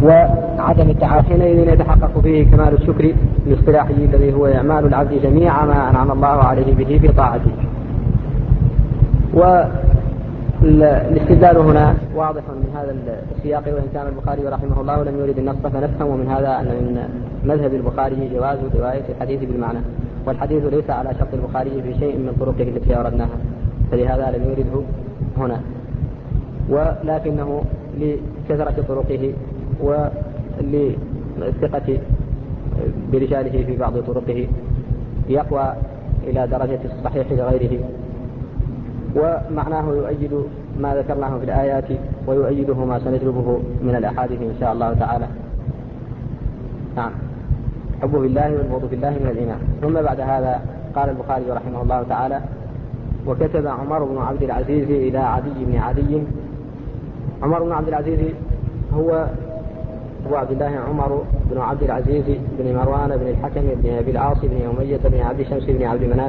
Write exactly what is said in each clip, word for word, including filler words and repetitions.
وعدم التعاطي حينئذ يتحقق فيه كمال الشكر الاصطلاحي الذي هو إعمال العبد جميع ما أنعم الله عليه به في طاعته. والاستدلال هنا واضح من هذا السياق، وإن كان البخاري رحمه الله لم يرد النص، فنفهم من هذا أن من مذهب البخاري جواز رواية الحديث بالمعنى، والحديث ليس على شرط البخاري في شيء من طرقه التي أوردناها، فلهذا لم يرده هنا، ولكنه لكثرة طرقه وللثقة برجاله في بعض طرقه يقوى إلى درجة الصحيح لغيره، ومعناه يؤيد ما ذكرناه في الآيات ويؤيده ما سنجلبه من الأحاديث إن شاء الله تعالى. نعم، حب بالله والبغض بالله من الإيمان. ثم بعد هذا قال البخاري رحمه الله تعالى: وكتب عمر بن عبد العزيز إلى عدي بن عدي. عمر بن عبد العزيز هو أبو عبد الله عمر بن عبد العزيز بن مروان بن الحكم بن أبي العاص بن أمية بن عبد شمس بن عبد مناف،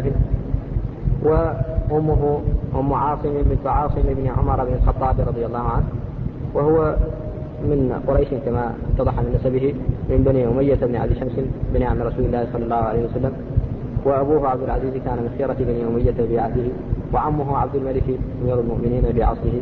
وأمه أم عاصم بنت عاصم بن عمر بن الخطاب رضي الله عنه، وهو من قريش كما اتضح من نسبه، من بني أمية بن عبد شمس بن عم رسول الله صلى الله عليه وسلم. وأبوه عبد العزيز كان من خيرة بني أمية في عهده، وعمه عبد الملك أمير المؤمنين في عصره.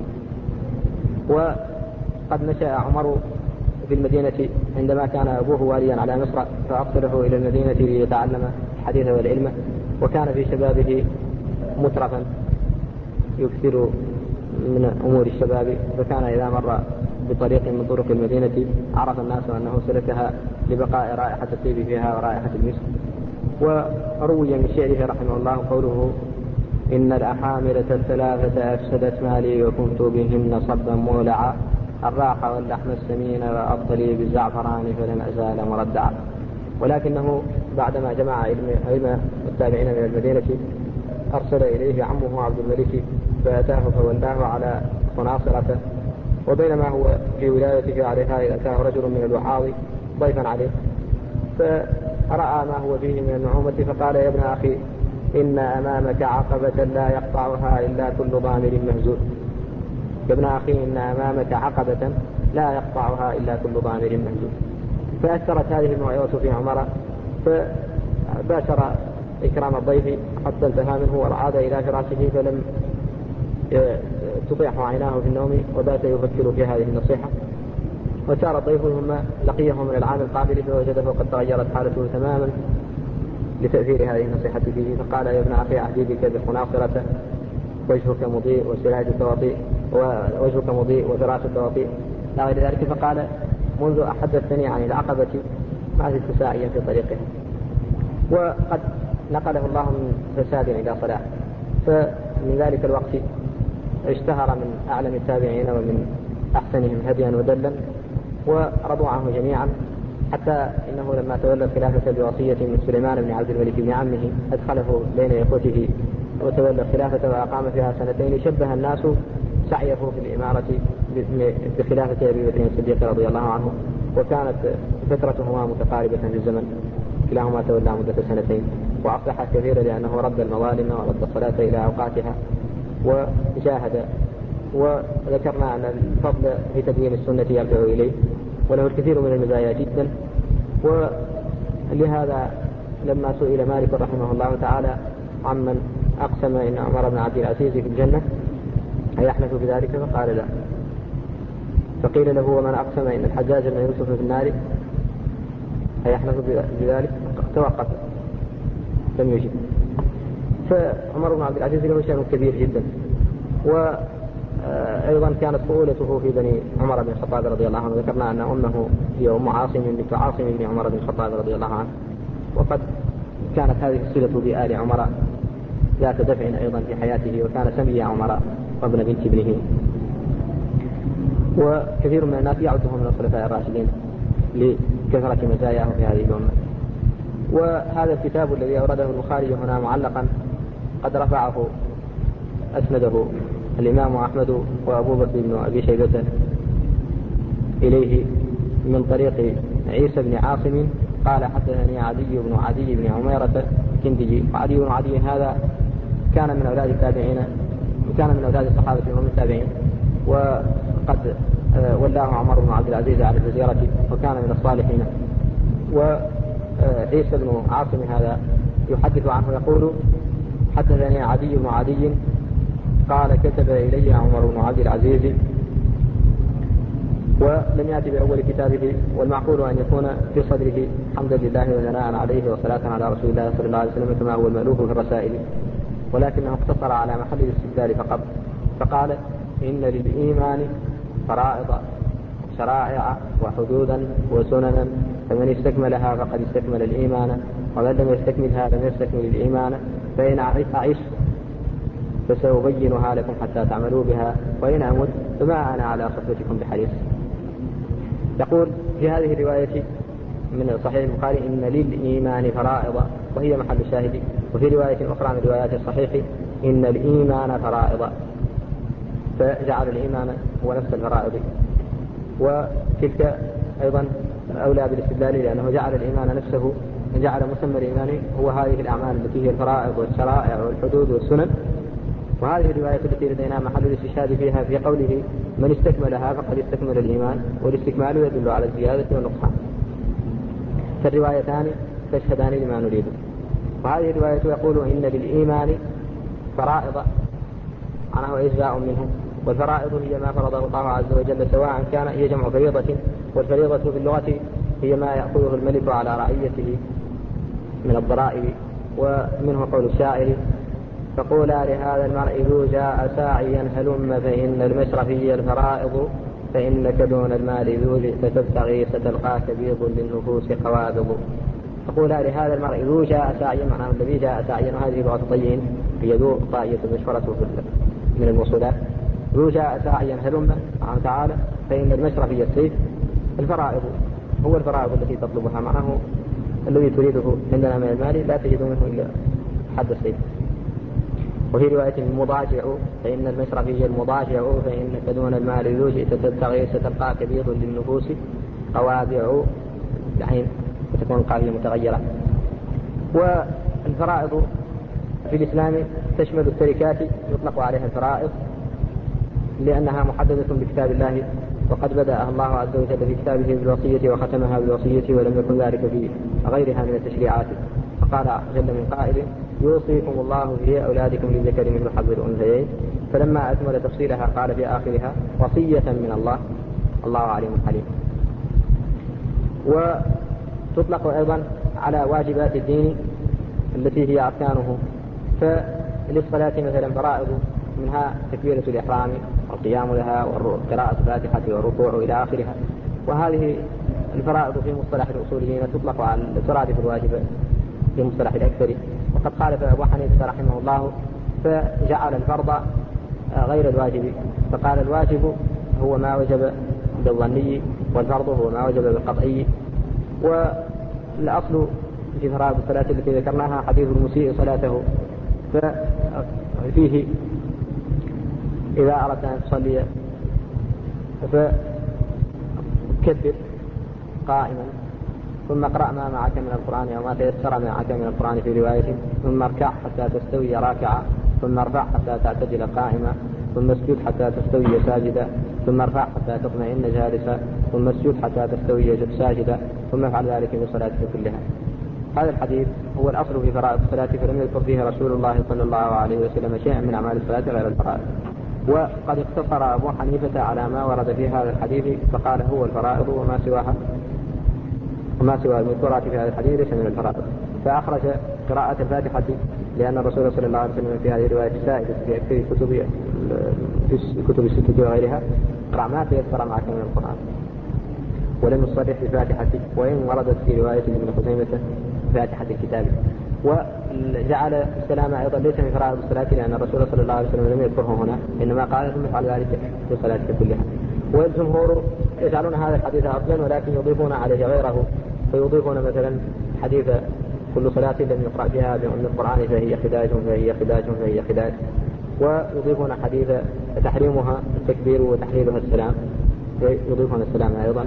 وقد نشأ عمر في المدينة عندما كان أبوه واليا على مصر، فأرسله إلى المدينة ليتعلم الحديث والعلم، وكان في شبابه مترفا يكثر من أمور الشباب، فكان إذا مر بطريق من طرق المدينة عرف الناس أنه سلكها لبقاء رائحة الطيب فيها ورائحة المسك. وروي من شعره رحمه الله قوله: إن الأحامرة الثلاثة أفسدت مالي وكنت بهن صبا مولعا، الراح واللحم السمين وأبطلي بالزعفران فلم أزال مردعا. ولكنه بعدما جمع علم التابعين من المدينة أرسل إليه عمه عبد الملك فأتاه فولاه على خناصرته، وبينما هو في ولايته عليها إذ أتاه رجل من الوعاظ ضيفا عليه، فرأى ما هو فيه من النعومة فقال: يا ابن أخي، إن أمامك عقبة لا يقطعها إلا كل ضامر مهزول. يا ابن أخي، إن أمامك عقبة لا يقطعها إلا كل ضامر مهزول. فأثرت هذه الموعظة في عمر، فباشر إكرام الضيف حتى انتهى منه وعاد إلى فراشه، فلم تطيح عيناه في النوم وبات يفكر في هذه النصيحة. وسار الضيف ثم لقيه من العام القابل فوجده قد تغيرت حالته تماما لتأثير هذه النصيحة فيه، فقال: يا ابن أخي، أعدي بك بخناصرة وجهك مضيء وسراجك وضيء ووجهك مضيء وفراشك وضيء لا غير ذلك. فقال: منذ أحدثتني عن العقبة ما زلت ساعيا في طريقها. وقد نقله الله من فساد إلى صلاح، فمن ذلك الوقت اشتهر من أعلم التابعين ومن أحسنهم هديا ودلا، ورضوا عنه جميعا، حتى إنه لما تولى الخلافة بوصية من سليمان بن عبد الملك بن عمه أدخله بين إخوته وتولى الخلافة وأقام فيها سنتين، شبه الناس سعيه في الإمارة بخلافة أبي بكر الصديق رضي الله عنه، وكانت فترتهما متقاربة في الزمن، كلاهما تولى مدة سنتين، وأصلح كثيرا لأنه رد المظالم ورد الصلاة إلى أوقاتها وجاهد. وذكرنا أن الفضل في تدوين السنة يرجع إليه، وله الكثير من المزايا جدا. ولهذا لما سئل مالك رحمه الله تعالى عمن أقسم إن عمر بن عبد العزيز في الجنة أيحلف بذلك؟ فقال: لا. فقيل له: ومن أقسم إن الحجاج بن يوسف في النار أيحلف بذلك؟ توقف، لم يجب. فعمر بن عبد العزيز له شأن كبير جدا. وأيضا كانت طفولته في بني عمر بن الخطاب رضي الله عنه، ذكرنا أن أمه هي أم عاصم بنت عاصم بن عمر بن الخطاب رضي الله عنه، وقد كانت هذه الصلة بآل عمر ذات دفع أيضا في حياته، وكان سمي عمر وابن بنت ابنه. وكثير من الناس يعده من الخلفاء الراشدين لكثرة مزاياه في هذه الأمة. وهذا الكتاب الذي أورده البخاري هنا معلقا قد رفعه أسنده الإمام أحمد وأبو بكر بن أبي شيبة إليه من طريق عيسى بن عاصم قال: حدثني عدي بن عدي بن عميرة كندجي. وعدي بن عدي هذا كان من أولاد التابعين، كان من أولاد الصحابة ومن التابعين، وقد ولاه عمر بن عبد العزيز على الجزيرة وكان من الصالحين. وعيسى بن عاصم هذا يحدث عنه يقول حدثني عدي بن عدي قال كتب إلي عمر بن عبد العزيز، ولم يأتي بأول كتابه، والمعقول أن يكون في صدره حمدا لله وثناء عليه وصلاة على رسول الله صلى الله عليه وسلم كما هو المألوف في الرسائل، ولكنه اقتصر على محل الاستدلال فقط، فقال إن للإيمان فرائض شرائع وحدودا وسننا، فمن استكملها فقد استكمل الإيمان، ومن لم يستكملها لم يستكمل الإيمان، فإن أعيش فسأبينها لكم حتى تعملوا بها، وإن أمت فما أنا على صحبتكم بحريص. يقول في هذه الرواية من صحيح البخاري إن للإيمان فرائض، وهي محل الشاهد. وفي رواية أخرى من روايات الصحيح إن الإيمان فرائض، فجعل الإيمان هو نفس الفرائض، وتلك أيضا أولى بالاستدلال لأنه جعل الإيمان نفسه، جعل مسمى الإيمان هو هذه الأعمال التي هي الفرائض والشرائع والحدود والسنن. وهذه الرواية التي لدينا محل الاستشهاد فيها في قوله من استكملها فقد استكمل الإيمان، والاستكمال يدل على الزيادة والنقصان، فالروايتان تشهدان لما نريده. وهذه الرواية يقول إن للإيمان فرائض عنه أجزاء منه، والفرائض هي ما فرضه الله عز وجل، سواء كان هي جمع فريضة، والفريضة في اللغة هي ما يأخذه الملك على رعيته من الضرائب. ومنه قول الشاعر فقولا لهذا المرء ذو جاء ساعيا هلم فإن المشرفي الفرائض، فإنك دون المال ذو جئت تبتغي ستلقاك بيض للنفوس قوابض. فقولا لهذا المرء ذو جاء ساعيا معناه الذي جاء ساعيا، وهذه لغة الطيين هي ذو طائية مشفرة من الموصولات. ذو جاء ساعيا هلم سبحانه تعالى، فإن المشرفي السيف الفرائض، هو الفرائض التي تطلبها، معناه الذي تريده عندنا من المال لا تجد منه إلا حد السيف. وفي رواية المضاجع فإن المشرفي المضاجع، فإنك دون المال ذو جئت تبتغي ستلقاك بيض للنفوس قوابع، الحين تكون القافية متغيرة. والفرائض في الإسلام تشمل التركات، يطلق عليها الفرائض لأنها محددة بكتاب الله، وقد بدأ الله عز وجل في كتابه بالوصية وختمها بالوصية، ولم يكن ذلك في غيرها من التشريعات. فقال جل من قائل يوصيكم الله في أولادكم للذكر مثل حظ الأنثيين، فلما أكمل تفصيلها قال في آخرها وصية من الله، الله عليم حليم. وتطلق أيضا على واجبات الدين التي هي أركانه، فللصلاة مثلا فرائض منها تكبيرة الإحرام والقيام لها وقراءة الفاتحة والركوع إلى آخرها. وهذه الفرائض في مصطلح الأصوليين تطلق على الترادف الواجب في مصطلح الأكثر، وقد قال أبو حنيفة رحمه الله فجعل الفرض غير الواجب، فقال الواجب هو ما وجب بالظني، والفرض هو ما وجب بالقطعي. والأصل في فرائض الصلاة التي ذكرناها حديث المسيء صلاته، ففيه إذا أردت أن تصلي فكبر قائما، ثم اقرأ ما معك من القرآن أو ما تيسر معك من القرآن في رواية، ثم اركع حتى تستوي راكعا، ثم ارفع حتى تعتدل قائما، ثم اسجد حتى تستوي ساجدا، ثم ارفع حتى تطمئن جالسا، ثم اسجد حتى تستوي ساجدا، ثم افعل ذلك في صلاتك كلها. هذا الحديث هو الأصل في فرائض الصلاة، فلم يذكر فيه رسول الله صلى الله عليه وسلم شيئا من أعمال الصلاة غير الفرائض. وقد اقتصر أبو حنيفة على ما ورد في هذا الحديث فقال هو الفرائض وما سواها، وما سوى المذكورات في هذا الحديث ليس من الفرائض. فأخرج قراءة الفاتحة لأن الرسول صلى الله عليه وسلم في هذه الرواية السائدة في أكثر كتب في الكتب الستة وغيرها قرأ ما تيسر معك من القرآن، ولم يصرح بالفاتحة، وإن وردت في رواية ابن خزيمة فاتحة الكتاب. وجعل السلام أيضا ليس من فرائض الصلاة لأن الرسول صلى الله عليه وسلم لم يذكره هنا، إنما قال ثم افعل ذلك في صلاتك كلها. والجمهور يجعلون هذا الحديث أصلا ولكن يضيفون عليه غيره، فيضيفون مثلا حديث كل صلاة لم يقرأ فيها بأم القرآن فهي خداج فهي خداج فهي خداج، ويضيفون حديث تحريمها التكبير وتحليلها السلام، يضيفون السلام أيضا.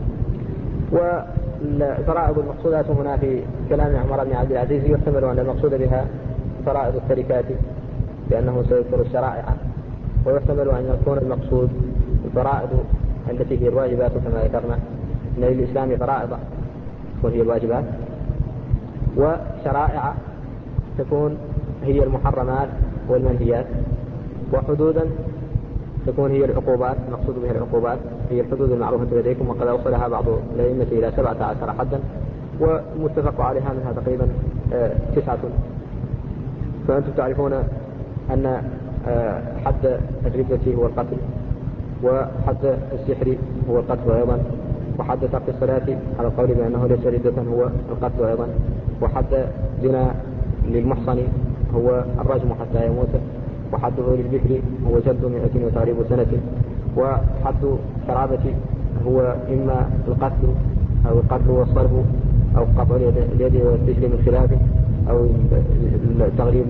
والفرائض المقصودات هنا في كلام عمر بن عبد العزيز يحتمل أن المقصود بها فرائض التركات لأنه سيذكر الشرائع، ويحتمل أن يكون المقصود فرائض التي هي الواجبات كما ذكرنا أن للإسلام فرائض وهي الواجبات، وشرائع تكون هي المحرمات والمنهيات، وحدودا تكون هي العقوبات، المقصود بها العقوبات هي الحدود المعروفة لديكم، وقد أوصلها بعض الأئمة إلى سبعة عشر حدا، ومتفق عليها منها تقريبا تسعة. فأنتم تعرفون أن حد الردة هو القتل، وحد السحر هو القتل أيضا، وحد ترك الصلاة على القول بأنه ليس ردة هو القتل أيضا، وحد زنا للمحصن هو الرجم حتى يموت، وحده للبكر هو جلد مئة وتغريب سنة، وحد القرابة هو إما القتل أو القتل والصرف أو قطع اليد والسجن من خلافه أو التغريب،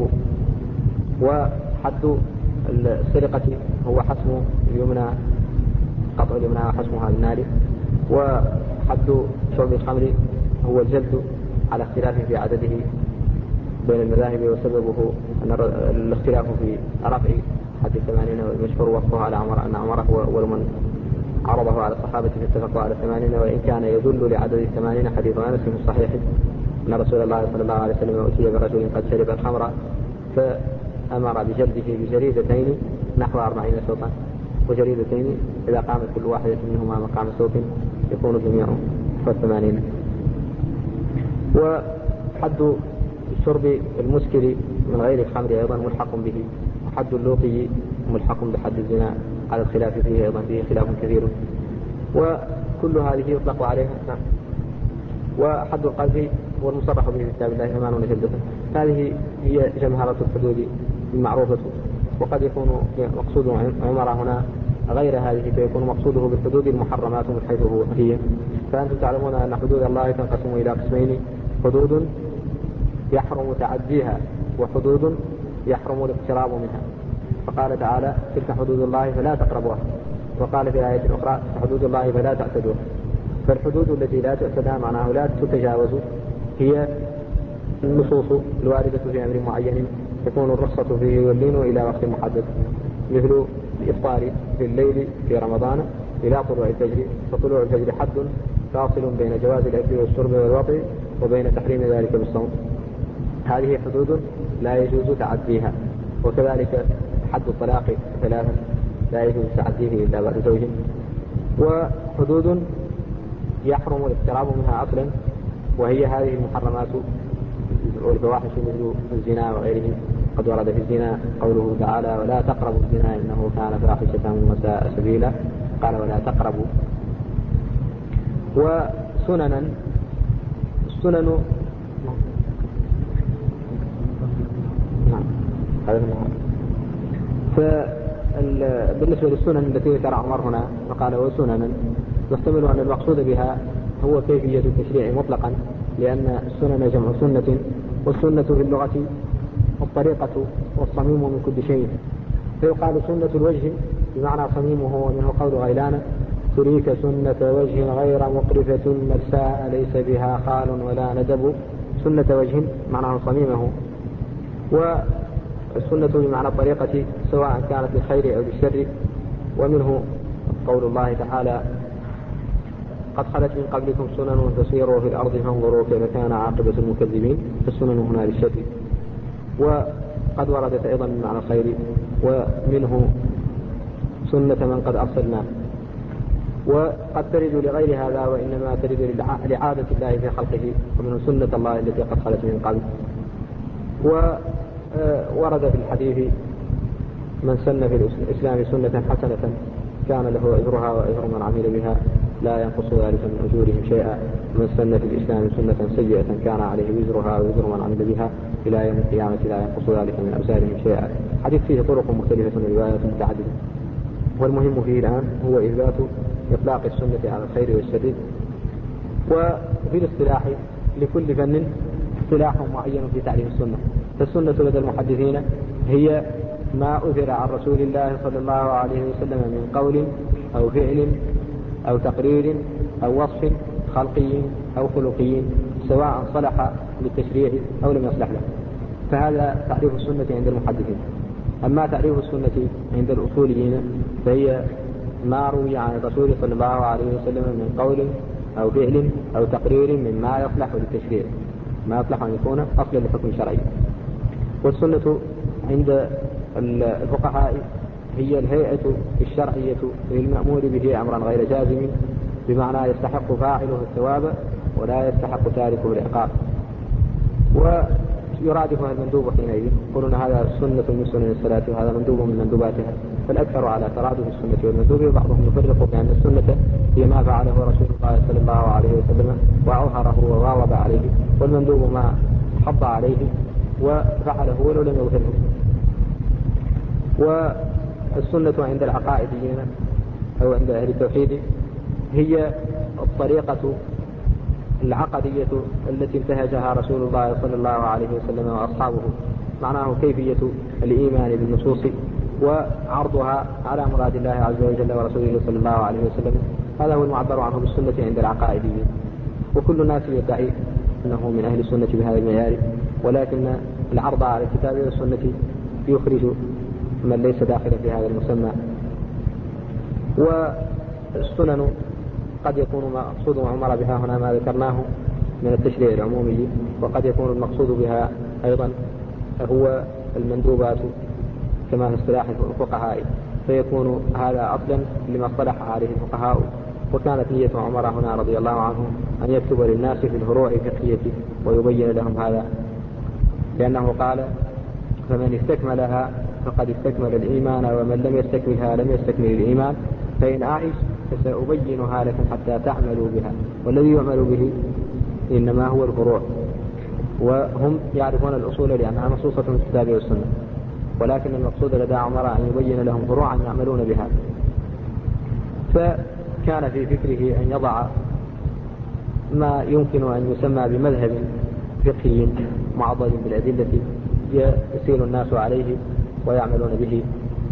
وحد السرقة هو حسم اليمنى، قطع اليمنى وحسمها بالنار، وحد شرب الخمر هو الجلد على اختلاف في عدده بين المذاهب، وسببه أن الاختلاف في رفع حد الثمانين، والمشهور وصفه على عمر أن عمر هو أول من عرضه على الصحابة فاتفقوا على الثمانين، وإن كان يدل لعدد الثمانين حديث أنس في الصحيح أن رسول الله صلى الله عليه وسلم أتي برجل قد شرب الخمر فأمر بجلده بجريدتين نحو أربعين صوتا، وجريدتين إذا قامت كل واحدة منهما مقام صوت يكون الجميع والثمانين. وحد شرب المسكر من غير الخمر أيضا ملحق به، وحد اللوقي ملحق بحد الزنا على الخلاف فيه أيضا، فيه خلاف كثير، وكل هذه يطلق عليها. وحد القذف هو المصرح به في كتاب الله ثمانون جلدة. هذه هي جمهرة الحدود المعروفة، وقد يكون مقصود عمر هنا غير هذه، فيكون مقصوده بالحدود المحرمات من حيث هو هي. فأنتم تعلمون أن حدود الله تنقسم إلى قسمين: حدود يحرم تعديها، وحدود يحرم الاقتراب منها. فقال تعالى: تلك حدود الله فلا تقربوها، وقال في آية أخرى: حدود الله فلا تعتدوها. فالحدود التي لا تعتدى معناه لا تتجاوز هي النصوص الواردة في أمر معين تكون الرخصة فيه واللين إلى وقت محدد، مثل الإفطار في الليل في رمضان إلى طلوع الفجر، فطلوع الفجر حد فاصل بين جواز الأكل والشرب والوطء وبين تحريم ذلك بالصوم. هذه حدود لا يجوز تعديها. وكذلك حد الطلاق ثلاثة لا يجوز تعديه إلا بعد زوج. وحدود يحرم الاقتراب منها أصلا، وهي هذه المحرمات والفواحش مثل الزنا وغيره. قد ورد في الزنا قوله تعالى: ولا تقربوا الزنا إنه كان فاحشة وساء سبيلا. قال: ولا تقربوا. وسننا، السنن فبالنسبة للسنن التي ذكر عمر هنا فقال: وسننا، يحتمل أن المقصود بها هو كيفية التشريع مطلقا، لأن السنن جمع سنة، والسنة في اللغة الطريقة والصميم من كل شيء، فيقال سنة الوجه بمعنى صميمه، ومنه قول غيلان: تريك سنة وجه غير مقرفة مرساء ليس بها خال ولا ندب. سنة وجه معناه صميمه. والسنة بمعنى الطريقة سواء كانت للخير أو للشر. ومنه قول الله تعالى: قد خلت من قبلكم سنن فسيروا في الأرض فانظروا كيف كان عاقبة المكذبين. فالسنن هنا للشر. وقد وردت أيضا من معنى الخير، ومنه سنة من قد أرسلنا. وقد ترد لغير هذا، وإنما ترد لعادة الله في خلقه، ومن سنة الله التي قد خلت من قبل. وورد في الحديث: من سن في الإسلام سنة حسنة كان له أجرها وأجر من عمل بها لا ينقص ذلك من أجورهم شيئا، من سن في الإسلام سنة سيئة كان عليه وزرها ووزر من عمل بها إلى يوم القيامة لا ينقص ذلك من أوزارهم شيئا. حديث فيه طرق مختلفة وروايات متعددة، والمهم فيه الآن هو إثبات إطلاق السنة على الخير والشر. وفي الاصطلاح لكل فن اصطلاح معين في تعريف السنة. فالسنة لدى المحدثين هي ما أثر عن رسول الله صلى الله عليه وسلم من قول أو فعل أو تقرير أو وصف خلقي أو خلقي، سواء صلح للتشريع أو لم يصلح له. فهذا تعريف السنة عند المحدثين. أما تعريف السنة عند الأصوليين فهي ما روي عن الرسول صلى الله عليه وسلم من قول أو فعل أو تقرير مما يصلح للتشريع، ما يصلح أن يكون أصلا لحكم شرعي. والسنة عند الفقهاء هي الهيئة الشرعية للمأمور به أمرا غير جازم، بمعنى يستحق فاعله الثواب ولا يستحق تاركه العقاب. ويرادفها المندوب حينئذ، يقولون هذا سنة من سنن الصلاة وهذا مندوب من مندوباتها، فالأكثر على ترادف السنة والمندوب، وبعضهم يفرق بأن السنة هي ما فعله رسول الله صلى الله عليه وسلم وأظهره وواظب عليه، والمندوب ما حض عليه وفعله ولو لم يظهره. والسنة عند العقائديين أو عند أهل التوحيد هي الطريقة العقدية التي انتهجها رسول الله صلى الله عليه وسلم وأصحابه، معناه كيفية الإيمان بالنصوص وعرضها على مراد الله عز وجل ورسوله صلى الله عليه وسلم. هذا هو المعبر عنه بالسنة عند العقائديين. وكل الناس يدعي أنه من أهل السنة بهذا المعيار، ولكن العرض على الكتاب والسنة يخرج من ليس داخلا في هذا المسمى. والسنن قد يكون مقصود عمر بها هنا ما ذكرناه من التشريع العمومي، وقد يكون المقصود بها أيضا هو المندوبات كما في اصطلاح الفقهاء، فيكون هذا أصلا لما اصطلح عليه الفقهاء. وكانت نية عمر هنا رضي الله عنه أن يكتب للناس في الفروع الفقهية ويبين لهم هذا، لأنه قال: فمن استكملها فقد استكمل الإيمان، ومن لم يستكملها لم يستكمل الإيمان، فإن أعش فسأبينها لكم حتى تعملوا بها. والذي يعمل به إنما هو الفروع، وهم يعرفون الأصول لأنها نصوصة في الكتاب والسنة، ولكن المقصود لدى عمر أن يبين لهم فروعا يعملون بها. فكان في فكره أن يضع ما يمكن أن يسمى بمذهب فقهي معضل بالأدلة يسير الناس عليه ويعملون به.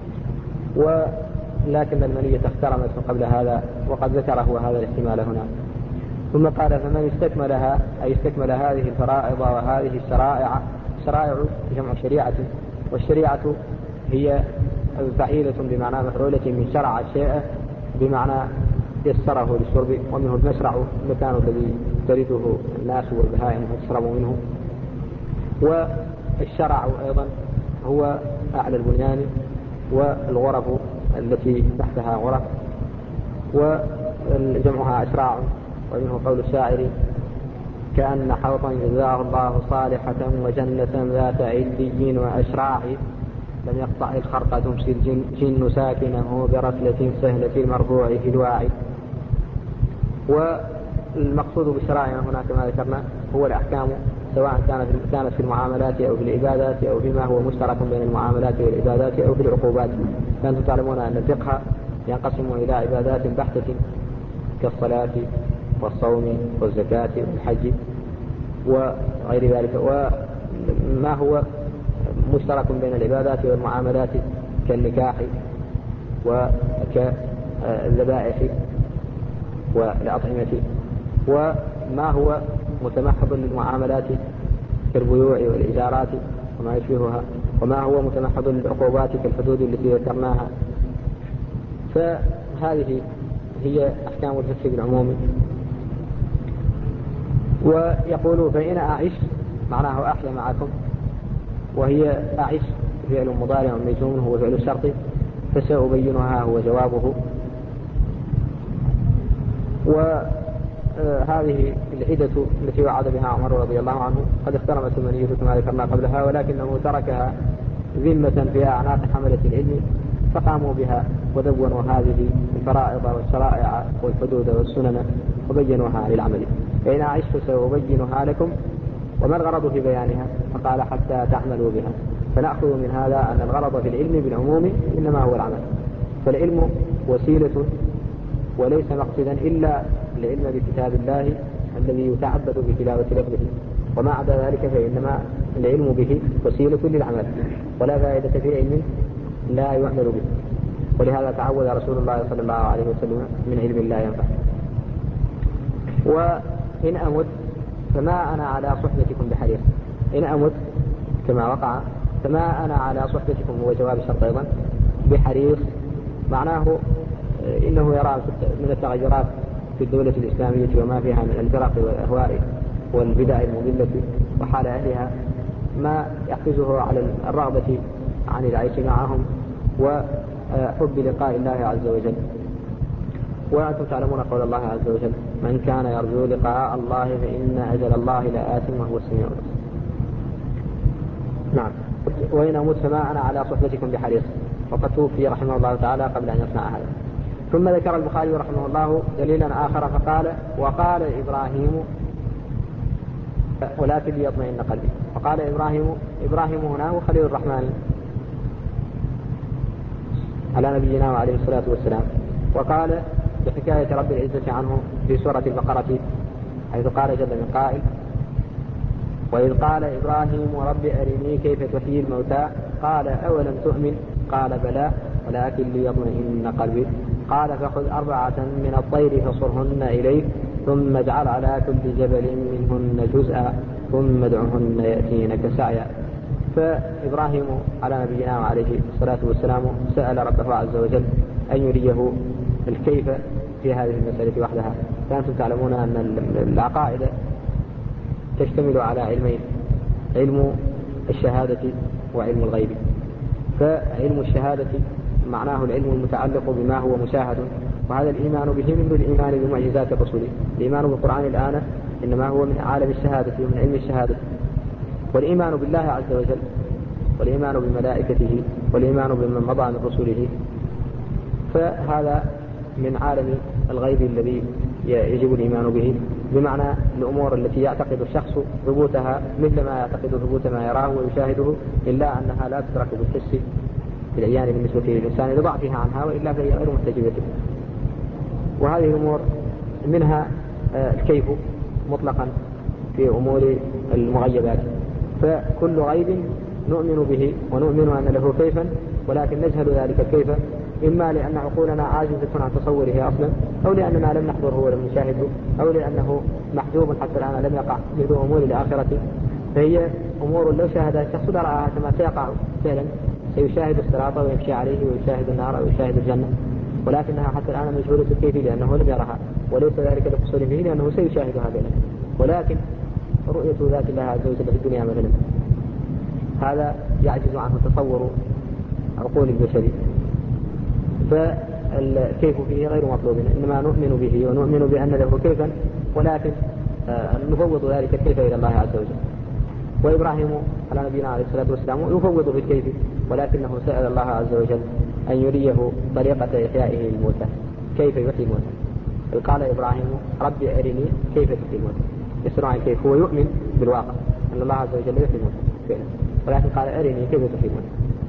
ولكن المنية اخترمت قبل هذا، وقد ذكره هذا الاحتمال هنا. ثم قال: فمن استكملها، أي استكمل هذه الفرائض وهذه الشرائع. شرائع جمع شريعة، والشريعة هي فعيلة بمعنى مفعولة من شرع الشيء بمعنى يسره للشرب، ومنه المشرع المكان الذي ترده الناس والبهائم وتشربوا منه. والشرع أيضا هو أعلى البنيان والغرف التي تحتها غرف، وجمعها أشراع. ومنه قول الشاعر: كأن حوضا جزاه الله صالحة وجنة ذات علي وأشراع، لم يقطع الخرق تمشي الجن ساكنه برسلة سهلة المرفوع في الواعي. والمقصود بالشرائع هنا كما ذكرنا هو الأحكام، سواء كانت كانت في المعاملات أو في العبادات أو فيما هو مشترك بين المعاملات والعبادات أو في العقوبات. فأنتم تعلمون أن الفقه ينقسم إلى عبادات بحتة كالصلاة والصوم والزكاة والحج وغير ذلك، وما هو مشترك بين العبادات والمعاملات كالنكاح وكالذبائح والأطعمة، وما هو متمحض للمعاملات كالبيوع والإيجارات وما يشبهها، وما هو متمحض للعقوبات كالحدود التي ذكرناها. فهذه هي أحكام الفقه بالعموم. ويقول: فإن أعش معناه أحيا معكم، وهي أعش فعل مضارع مجزوم هو فعل الشرط، فسأبينها هو جوابه. وهذه العدة التي وعد بها عمر رضي الله عنه قد اخترمت المنية كما ذكرنا قبلها، ولكنه تركها ذمة في أعناق حملة العلم، فقاموا بها ودونوا هذه الفرائض والشرائع والحدود والسنن وبينوها للعمل. فإن أعش فسأبينها لكم. وما الغرض في بيانها؟ فقال: حتى تعملوا بها. فنأخذ من هذا أن الغرض في العلم بالعموم إنما هو العمل، فالعلم وسيلة وليس مقصدا إلا العلم بكتاب الله الذي يتعبد بتلاوة لفظه، وما عدا ذلك فإنما العلم به وسيلة للعمل، ولا فائدة في علم لا يعمل به. ولهذا تعود رسول الله صلى الله عليه وسلم من علم لا ينفع. وإن أمت فما أنا على صحبتكم بحريص. إن أمت كما وقع فما أنا على صحبتكم هو جواب الشرط أيضا بحريص، معناه إنه يرى من التغيرات في الدولة الإسلامية وما فيها من الفرق والأهواء والبدع المضلة وحال أهلها ما يحفزه على الرغبة عن العيش معهم وحب لقاء الله عز وجل. وأنتم تعلمون قول الله عز وجل: من كان يرجو لقاء الله فإن أجل الله لآت وهو السميع البصير. نعم. وإن أموت فما أنا على صحبتكم بحريص، وقد توفي رحمه الله تعالى قبل أن يصنع هذا. ثم ذكر البخاري رحمه الله دليلا آخر فقال: وقال إبراهيم ولكن ليطمئن قلبي. وقال إبراهيم، إبراهيم هنا هو خليل الرحمن على نبينا وعليه الصلاة والسلام. وقال بحكاية رب العزة عنه في سورة البقرة حيث قال جل من قائل: وإذ قال إبراهيم رب أرني كيف تحيي الموتى قال أولم تؤمن قال بلى ولكن ليطمئن قلبي قال فخذ أربعة من الطير فصرهن إليك ثم اجعل على كل جبل منهن جزءا ثم ادعهن يأتينك سعيا. فإبراهيم على نبينا وعليه الصلاة والسلام سأل ربه عز وجل أن يريه الكيف في هذه المسألة وحدها. فأنتم تعلمون أن العقائد تشتمل على علمين: علم الشهادة وعلم الغيب. فعلم الشهادة معناه العلم المتعلق بما هو مشاهد، وهذا الإيمان به مثل الإيمان بمعجزات الرسل. الإيمان بالقرآن الآن إنما هو من عالم الشهادة ومن علم الشهادة. والإيمان بالله عز وجل والإيمان بملائكته والإيمان بمن مضى من رسله فهذا من عالم الغيب الذي يجب الإيمان به، بمعنى الأمور التي يعتقد الشخص ثبوتها مثل ما يعتقد ثبوت ما يراه ويشاهده، إلا أنها لا تدرك بالحس بالعيان بالنسبة للإنسان لضعفها عنها، وإلا فهي غير محتجبة. وهذه الأمور منها الكيف مطلقا في أمور المغيبات. فكل غيب نؤمن به ونؤمن أن له كيفا، ولكن نجهل ذلك الكيف إما لأن عقولنا عاجزة عن تصوره أصلا، أو لأننا لم نحضره ولم نشاهده، أو لأنه محجوب حتى الآن لم يقع مثل أمور الآخرة. فهي أمور لو شاهدها الشخص لرآها كما سيقع فعلا، سيشاهد الصراط ويمشي عليه ويشاهد النار ويشاهد الجنة، ولكنها حتى الآن مجهولة الكيف لأنه لم يرها، وليس ذلك لقصور فيه لأنه سيشاهدها بينه. ولكن رؤية ذات الله عز وجل في الدنيا مثلا هذا يعجز عنه تصور عقول البشر، فالكيف فيه غير مطلوب، إنما نؤمن به ونؤمن بأن له كيفا، ولكن نفوض ذلك الكيف إلى الله عز وجل. وإبراهيم على نبينا عليه الصلاة والسلام يفوض في الكيف، ولكنه سأل الله عز وجل أن يريه طريقة إحيائه الموتى، كيف يحيي الموتى. قال إبراهيم رب أرني كيف تحيي الموتى، يسرع الكيف، هو يؤمن بالواقع أن الله عز وجل يحيي الموتى، ولكن قال أرني كيف تحيي الموتى.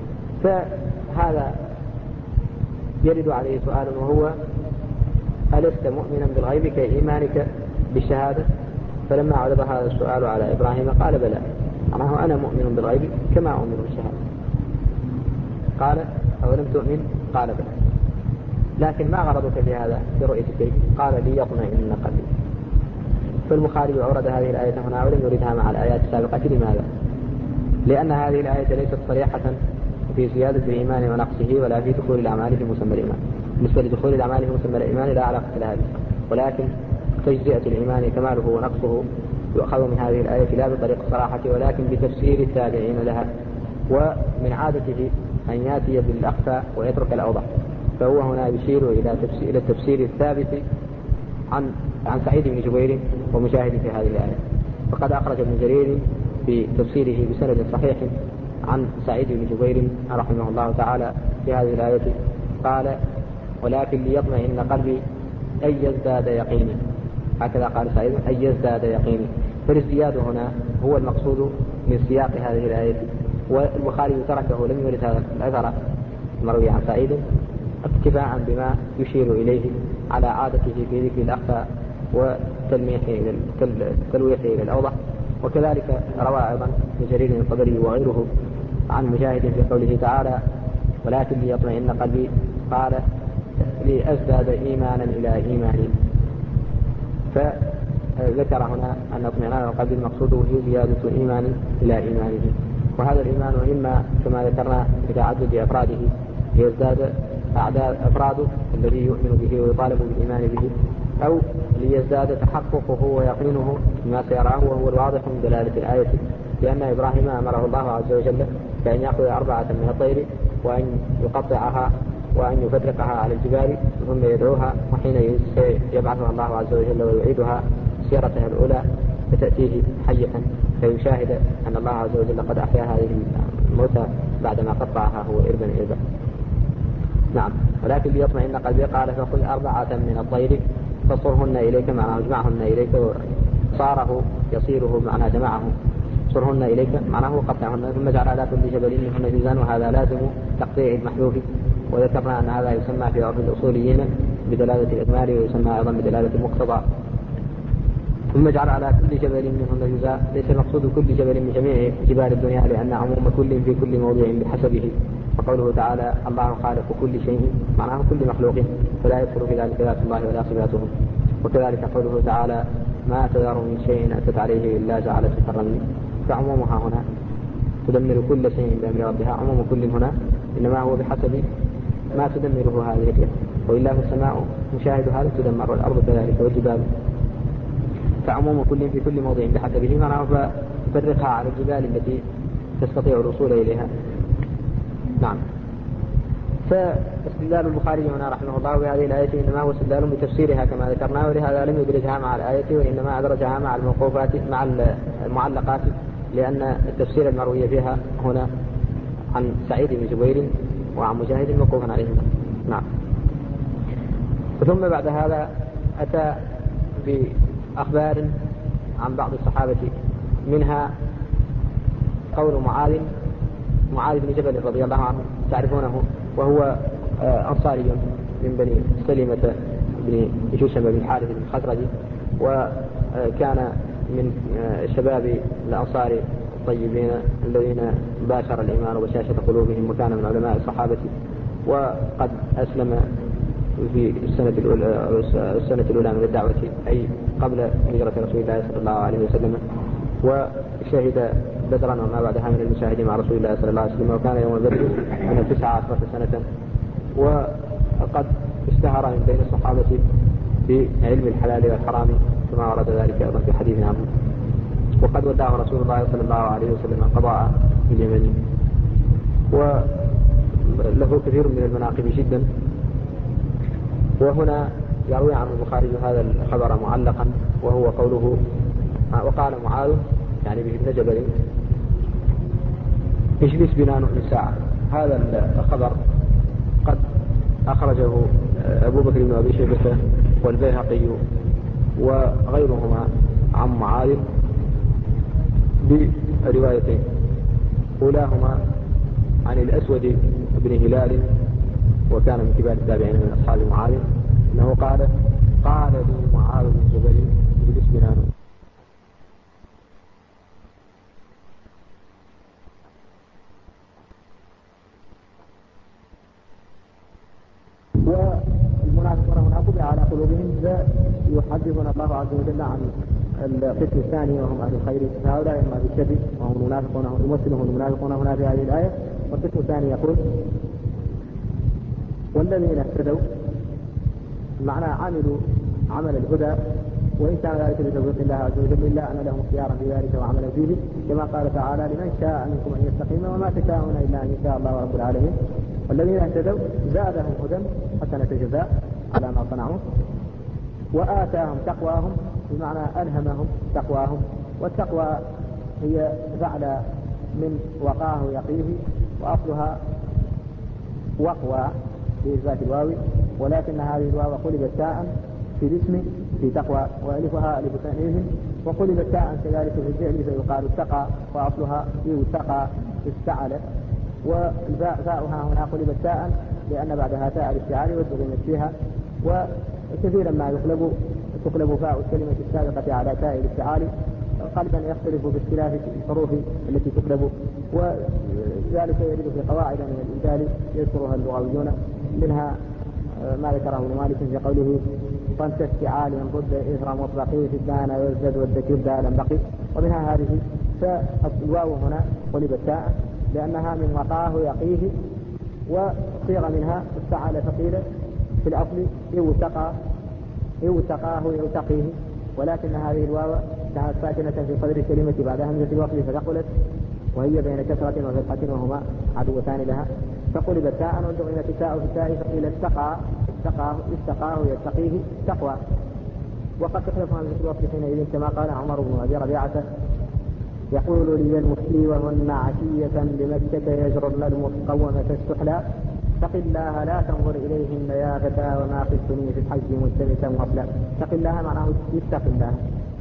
فهذا يرد عليه سؤال، وهو ألست مؤمنا بالغيب كإيمانك بالشهادة؟ فلما عرض هذا السؤال على إبراهيم قال بلى، معناه أنا مؤمن بالغيب كما أؤمن بالشهادة. قال أولم تؤمن؟ قال بلى، لكن ما غرضك في هذا في رؤية الكيف؟ قال ليطمئن قلبي. فالبخاري أورد هذه الآية هنا ولم يردها مع الآيات السابقة. لماذا؟ لأن هذه الآية ليست صريحة في زيادة الإيمان ونقصه، ولا في دخول الأعمال في مسمى الإيمان. بالنسبة لدخول الأعمال في مسمى الإيمان لا علاقة لها به، ولكن تجزئة الإيمان كماله ونقصه يؤخذ من هذه الآية لا بطريق الصراحة، ولكن بتفسير التابعين لها. ومن عادته أن يأتي بالأخفى ويترك الأوضح، فهو هنا يشير إلى تفسير, إلى التفسير الثابت عن عن سعيد بن جبير ومجاهد في هذه الآية. فقد أخرج ابن جرير في تفسيره بسند صحيح عن سعيد بن جبير رحمه الله تعالى في هذه الآية قال ولكن ليطمئن قلبي أن يزداد يقيني، هكذا قال سعيد أن يزداد يقيني. فالازدياد هنا هو المقصود من سياق هذه الآية، والبخاري تركه لم يرد هذا الأثر المروي عن سعيد اتباعا بما يشير إليه على عادته في ذكر الأخفى وتلميحه إلى التلويح إلى الأوضح. وكذلك روى أيضا ابن جرير الطبري وغيره عن مجاهد في قوله تعالى ولكن ليطمئن قلبي قال لأزداد إيمانا إلى إيماني. فذكر هنا أن اطمئنان القلب المقصود هي زيادة إيمان إلى إيمانه، وهذا الإيمان إما كما ذكرنا بتعدد أفراده ليزداد أعداد أفراده الذي يؤمن به ويطالب بالإيمان به، أو ليزداد تحققه ويقينه بما سيراه وهو الواضح من دلالة الآية، لأن إبراهيم أمره الله عز وجل بأن يأخذ أربعة من الطير وأن يقطعها وأن يفرقها على الجبال ثم يدعوها، وحين يبعثها الله عز وجل ويعيدها سيرتها الأولى فتأتيه حية فيشاهد أن الله عز وجل قد أحيا هذه الموتى بعدما قطعها هو إربا إربا. نعم، ولكن ليطمئن قلبي قال فخذ أربعة من الطير فصرهن إليك، معناه اجمعهن إليك، صاره يصيره معناه جمعه، صرهن إليك معناه قطعهن، ثم جعل على كل جبل منهن جزءا، وهذا لازم تقطيع المحذوف، وذكرنا أن هذا يسمى في عرف الأصوليين بدلالة الإكمال ويسمى أيضا بدلالة المقتضى. ثم جعل على كل جبل منهن جزءا، ليس المقصود كل جبل من جميع جبال الدنيا، لأن عموم كل في كل موضع بحسبه، وقوله تعالى الله خالق كل شيء معناه كل مخلوق، فلا يدخل في ذلك ذات الله ولا صفاته. وكذلك قوله تعالى ما تذر من شيء أتت عليه إلا جعلته كالرمل، فعمومها هنا تدمر كل شيء بأمر ربها، عموم كل هنا إنما هو بحسب ما تدمره هذه الأشياء، وإلا في السماء مشاهد هذا تدمر، والأرض كذلك والجبال، فعموم كل في كل موضع بحسبه، معناه ففرقها على الجبال التي تستطيع الوصول إليها. نعم. فاستدلال البخاري هنا رحمه الله بهذه الآية إنما هو استدلال بتفسيرها كما ذكرنا، ولهذا لم يدرجها مع الآية وإنما أدرجها مع الموقوفات مع المعلقات، لأن التفسير المروي فيها هنا عن سعيد بن جبير وعن مجاهد موقوف عليهما. نعم. ثم بعد هذا أتى بأخبار عن بعض الصحابة، منها قول معاذ معاذ بن جبل رضي الله عنه تعرفونه، وهو أنصاري من بني سلمة بن جشم بن الحارث بن الخزرج، وكان من شباب الأنصار الطيبين الذين باشر الإيمان وبشاشة قلوبهم، وكان من علماء الصحابة، وقد أسلم في السنة الأولى, السنة الأولى من الدعوة، أي قبل هجرة رسول الله صلى الله عليه وسلم، وشهد بدرا وما بعدها من المشاهد مع رسول الله صلى الله عليه وسلم، وكان يوم بدر من تسعة عشرة سنة، وقد اشتهر من بين الصحابة بعلم الحلال والحرام كما ورد ذلك أيضا في حديث عنه. وقد وداه رسول الله صلى الله عليه وسلم قضاء في اليمن، وله كثير من المناقب جدا. وهنا يروي عن البخاري هذا الخبر معلقا، وهو قوله وقال معاذ يعني به ابن جبل اجلس بنا نؤمن ساعة. هذا الخبر قد أخرجه أبو بكر بن أبي شيبة والبيهقي وغيرهما عن معاذ بروايتين، أولاهما عن الأسود بن هلال وكان من كبار التابعين من أصحاب معاذ أنه قال قال لي معاذ بن جبل اجلس بنا نؤمن. والمنافقون هنا طبع على قلوبهم، يحدثنا الله عز وجل عن القسم الثاني وهم أهل الخير، هؤلاء هم أهل الشر وهم المنافقون، يمثلهم المنافقون هنا في هذه الآية. والقسم الثاني يقول والذين اهتدوا معنى عملوا عمل الهدى، وإن كان ذلك بتوفيق الله عز وجل إلا أن لهم اختيارا في ذلك وعملا فيه، كما قال تعالى لمن شاء منكم أن يستقيم وما تشاءون إلا أن يشاء الله رب العالمين. والذين اهتدوا زادهم هدى حسنة جزاء على ما صنعوا، وآتاهم تقواهم بمعنى ألهمهم تقواهم، والتقوى هي فعل من وقاه يقيه، وأصلها وقوى بإثبات الواو، ولكن هذه الواو قلبت تاء في الاسم في تقوى، وألفها ألف تأنيث، وقلبت تاء كذلك في الفعل فيقال اتقى، وأصلها يتقى استعل، والباء فاؤها هنا قلبت تاء لأن بعدها تاء الاستعال وتغمت فيها. وكثيرا ما يقلب تقلب فاء الكلمة السابقة على تاء الاستعال، قلبا يختلف باختلاف الحروف التي تقلب، وذلك يرد في قواعد من الإبدال يذكرها اللغويون، منها ما ذكره ابن مالك في قوله طنس استعال ضد إثر مطلقي في الدان والزد والذكر دالا بقي، ومنها هذه. فالواو هنا قلبت تاء لأنها من وقاه يقيه، وصيغ منها استعال فقيل في الأصل يوتقى يوتقاه يوتقيه، ولكن هذه الواو كانت ساكنة في صدر الكلمة بعد همزة الوصل فثقلت، وهي بين كسرة وفتحة وهما عدوتان لها، فقلبت تاء وجعلت التاء في التاء فقيل استقى استقاه استقاه يتقيه تقوى. وقد تخلف همزة الوصل حينئذ كما قال عمر بن أبي ربيعة يقول لي المفتي وهن عشية بمكة يجرن المقومة السحلى اتق الله لا تنظر إليهن يا فتى وما خفتني في الحج ملتمسا وصلا. اتق الله معناه اتق الله،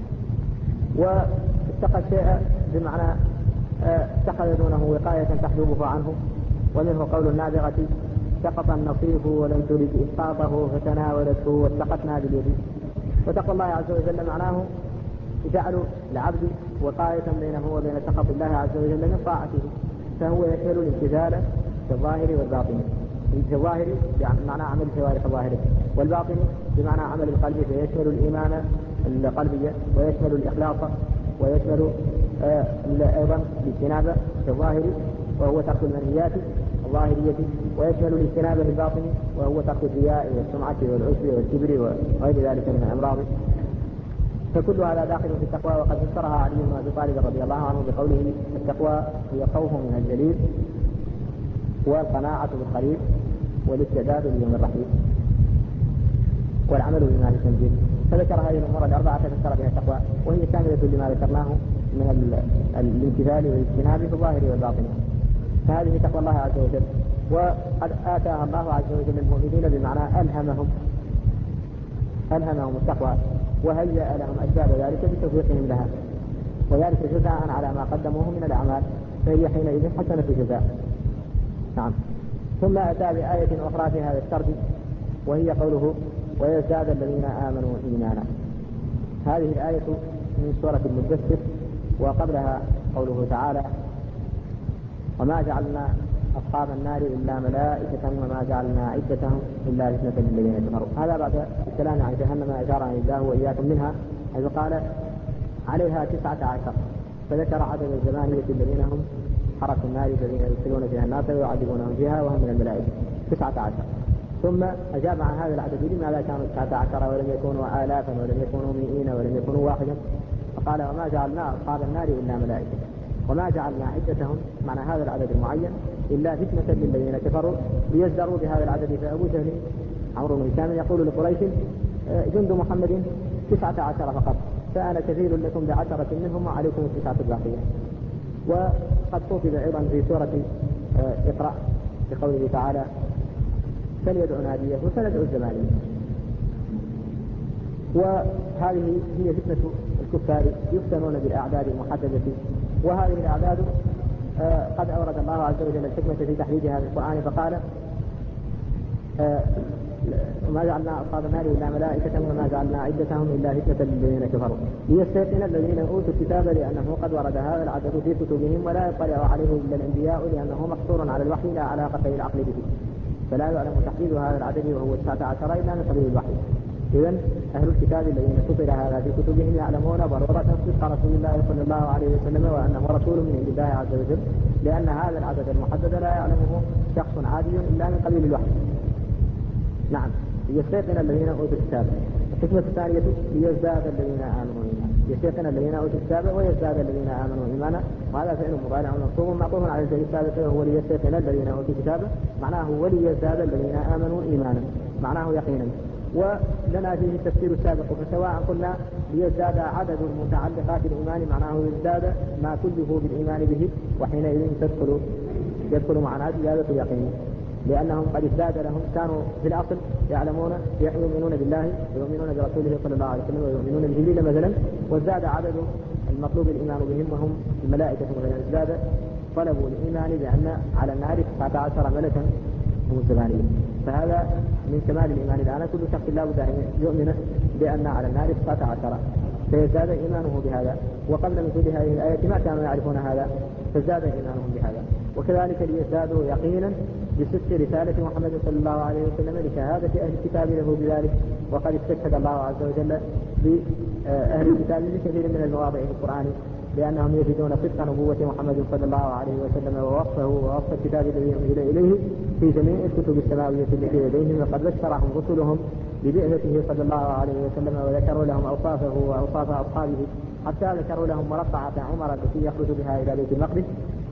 واتقى الشيء بمعنى اتخذ دونه وقاية تحجبه عنه، ومنه قول النابغة سقط النصيف ولم ترد إسقاطه فتناولته واتقتنا باليد. وتقوى الله عز وجل معناه جعل العبد وقاية بينه وبين سخط الله عز وجل من طاعته، فهو يشمل الامتثال في الظاهر والباطن. في الظاهر بمعنى عمل الجوارح الظاهرة، والباطن بمعنى عمل القلب، فيشمل الإيمان القلبي ويشمل الإخلاص ويشمل آه أيضا الاجتناب في الظاهر وهو ترك المنهيات الظاهرية، ويشمل الاجتناب في الباطن وهو ترك الرياء والسمعة والعجب والكبر وغير ذلك من الأمراض. فكل هذا داخل في التقوى. وقد فسرها علي بن أبي طالب رضي الله عنه بقوله التقوى هي خوف من الجليل والقناعة بالقليل والاستعداد ليوم الرحيل والعمل بما في التنزيل. فذكر هذه الأمور الأربعة فسر بها التقوى، وهي كاملة لما ذكرناه من الامتثال والاجتناب في الظاهر والباطن. فهذه تقوى الله عز وجل، وقد آتاها الله عز وجل المؤمنين بمعنى ألهمهم ألهمهم التقوى وهيأ لهم أسباب ذلك بتوفيقهم لها، وذلك جزاء على ما قدموه من الأعمال، فهي حينئذ حسنة جزاء. نعم. ثم أتى بآية أخرى في هذا السرد وهي قوله ويزداد الذين آمنوا إيمانا. هذه الآية من سورة المدثر، وقبلها قوله تعالى وما جعلنا أصحاب النار إلا ملائكة وما جعلنا عدتهم إلا فتنة للذين كفروا. هذا بعد الكلام عن جهنم أجارنا الله وإياكم منها، حيث قال عليها تسعة عشر، فذكر عدد الزمانية الذين هم حرس النار الذين يدخلون فيها الناس ويعذبونهم فيها وهم من الملائكة تسعة عشر. ثم أجاب عن هذا العدد لماذا كانوا تسعة عشر ولم يكونوا آلافا ولم يكونوا مئين ولم يكونوا واحدا، فقال وما جعلنا أصحاب النار إلا ملائكة وما جعلنا عدتهم، معنى هذا العدد المعين، إلا فتنة للذين كفروا ليزدروا بهذا العدد. فأبو جهل عمرو بن هشام يقول لقريش جند محمد تسعة عشر فقط، فأنا كثير لكم بعشرة منهم وعليكم التسعة الباقية. وقد خطب أيضا في سورة اقرأ بقوله تعالى فليدع ناديه وسندع الزمانية. وهذه هي فتنة الكفار، يفتنون بالأعداد المحددة، وهذه الأعداد آه قد أورد الله عز وجل الحكمة في تحديدها في القرآن، فقال آه وما جعلنا أصحاب النار إلا ملائكة وما جعلنا عدتهم إلا فتنة للذين كفروا ليستيقن الذين أوتوا الكتاب لأنه قد ورد هذا العدد في كتبهم ولا يطلع عليه إلا الأنبياء لأنه مقصور على الوحي لا علاقة العقل به، فلا يعلم تحديد هذا العدد وهو تسعة عشر إلا من قبيل الوحي. إذن أهل الكتاب الذين كتب هذا في كتبهم يعلمون ضرورة صدق رسول الله صلى الله عليه وسلم وأنه رسول من عند الله عز وجل، لأن هذا العدد المحدد لا يعلمه شخص عادي إلا من قبيل الوحي. نعم. ليستيقن الذين أوتوا الكتاب. الحكمة الثانية ليزداد الذين آمنوا إيمانا، ليستيقن الذين أوتوا الكتاب ويزداد الذين آمنوا إيمانا، وهذا فعل مضارع منصوب معطوف على الفعل السابق وهو ليستيقن الذين أوتوا الكتاب، معناه وليزداد الذين آمنوا إيمانا، معناه يقينا. ولنا فيه التفسير السابق، فسواء قلنا ليزداد عدد المتعلقات الإيمان معناه يزداد ما كله بالإيمان به، وحينئذ تدخل يدخل معنا زيادة اليقين، لأنهم قد ازداد لهم، كانوا في الأصل يعلمون يؤمنون بالله ويؤمنون برسوله صلى الله عليه وسلم ويؤمنون بجبريل مثلا، وازداد عدد المطلوب الإيمان بهم وهم الملائكة، مثلا ازداد طلبوا الإيمان بأن على النار تسعة عشر ملكا هم الزمانية. فهذا من كمال الإيمان الآن، كل شخص لا بد أن يؤمن بأن على النار تسعة عشر، فيزداد إيمانه بهذا. وقبل نزول هذه الآية ما كانوا يعرفون هذا، فازداد إيمانهم بهذا. وكذلك ليزدادوا يقينا بصدق رسالة محمد صلى الله عليه وسلم لشهادة أهل الكتاب له بذلك. وقد استشهد الله عز وجل بأهل الكتاب بكثير من المواضع في القرآن لأنهم يجدون صدق نبوة محمد صلى الله عليه وسلم ووصفه ووصف الكتاب الذي أنزل إليه في جميع الكتب السماوية التي لديهم، وقد بشرهم رسلهم ببعثته صلى الله عليه وسلم، وذكروا لهم أوصافه وأوصاف أصحابه، حتى ذكروا لهم مرقعة عمر التي يخرج بها إلى بيت المقدس.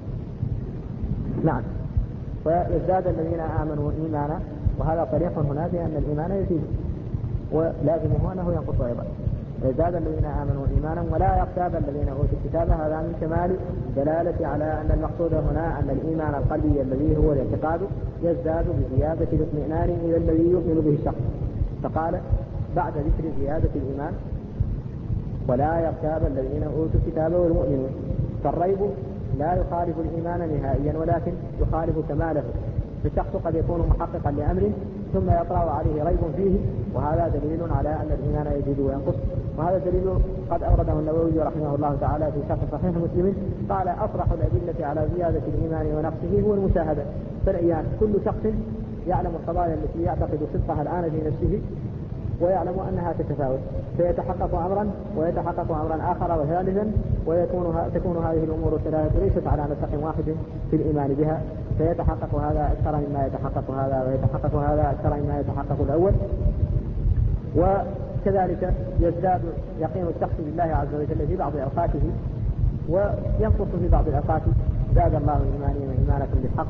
نعم. ويزداد الذين آمنوا إيمانا، وهذا صريح هنا بأن الإيمان يزيد، ولازمه أنه ينقص أيضا. يزداد الذين آمنوا إيمانا ولا يرتاب الذين أوتوا الكتاب. هذا من كمال دلالة على أن المقصود هنا أن الإيمان القلبي الذي هو الاعتقاد يزداد بزيادة الاطمئنان إلى الذي يؤمن به الشخص. فقال بعد ذكر زيادة الإيمان ولا يرتاب الذين أوتوا الكتاب والمؤمنون. فالريب لا يخالف الإيمان نهائيا، ولكن يخالف كماله. فالشخص قد يكون محققا لأمر ثم يطرأ عليه ريب فيه، وهذا دليل على أن الإيمان يزيد وينقص. وهذا دليل قد أورده النووي رحمه الله تعالى في شرح صحيح مسلم، قال أصرح الأدلة على زيادة الإيمان ونقصه هو المشاهدة. فالعيان كل شخص يعلم القضايا التي يعتقد صدقها الآن في نفسه ويعلم أنها تتفاوت، فيتحقق أمرا ويتحقق أمرا آخر وثالثا، ويكون تكون هذه الأمور الثلاثة ليست على نسق واحد في الإيمان بها، فيتحقق هذا أكثر مما يتحقق هذا، ويتحقق هذا أكثر مما يتحقق الأول. وكذلك يزداد يقين الشخص بالله عز وجل في بعض أوقاته، وينقص في بعض الأوقات. زاد الله الإيمان وإيمانكم بالحق.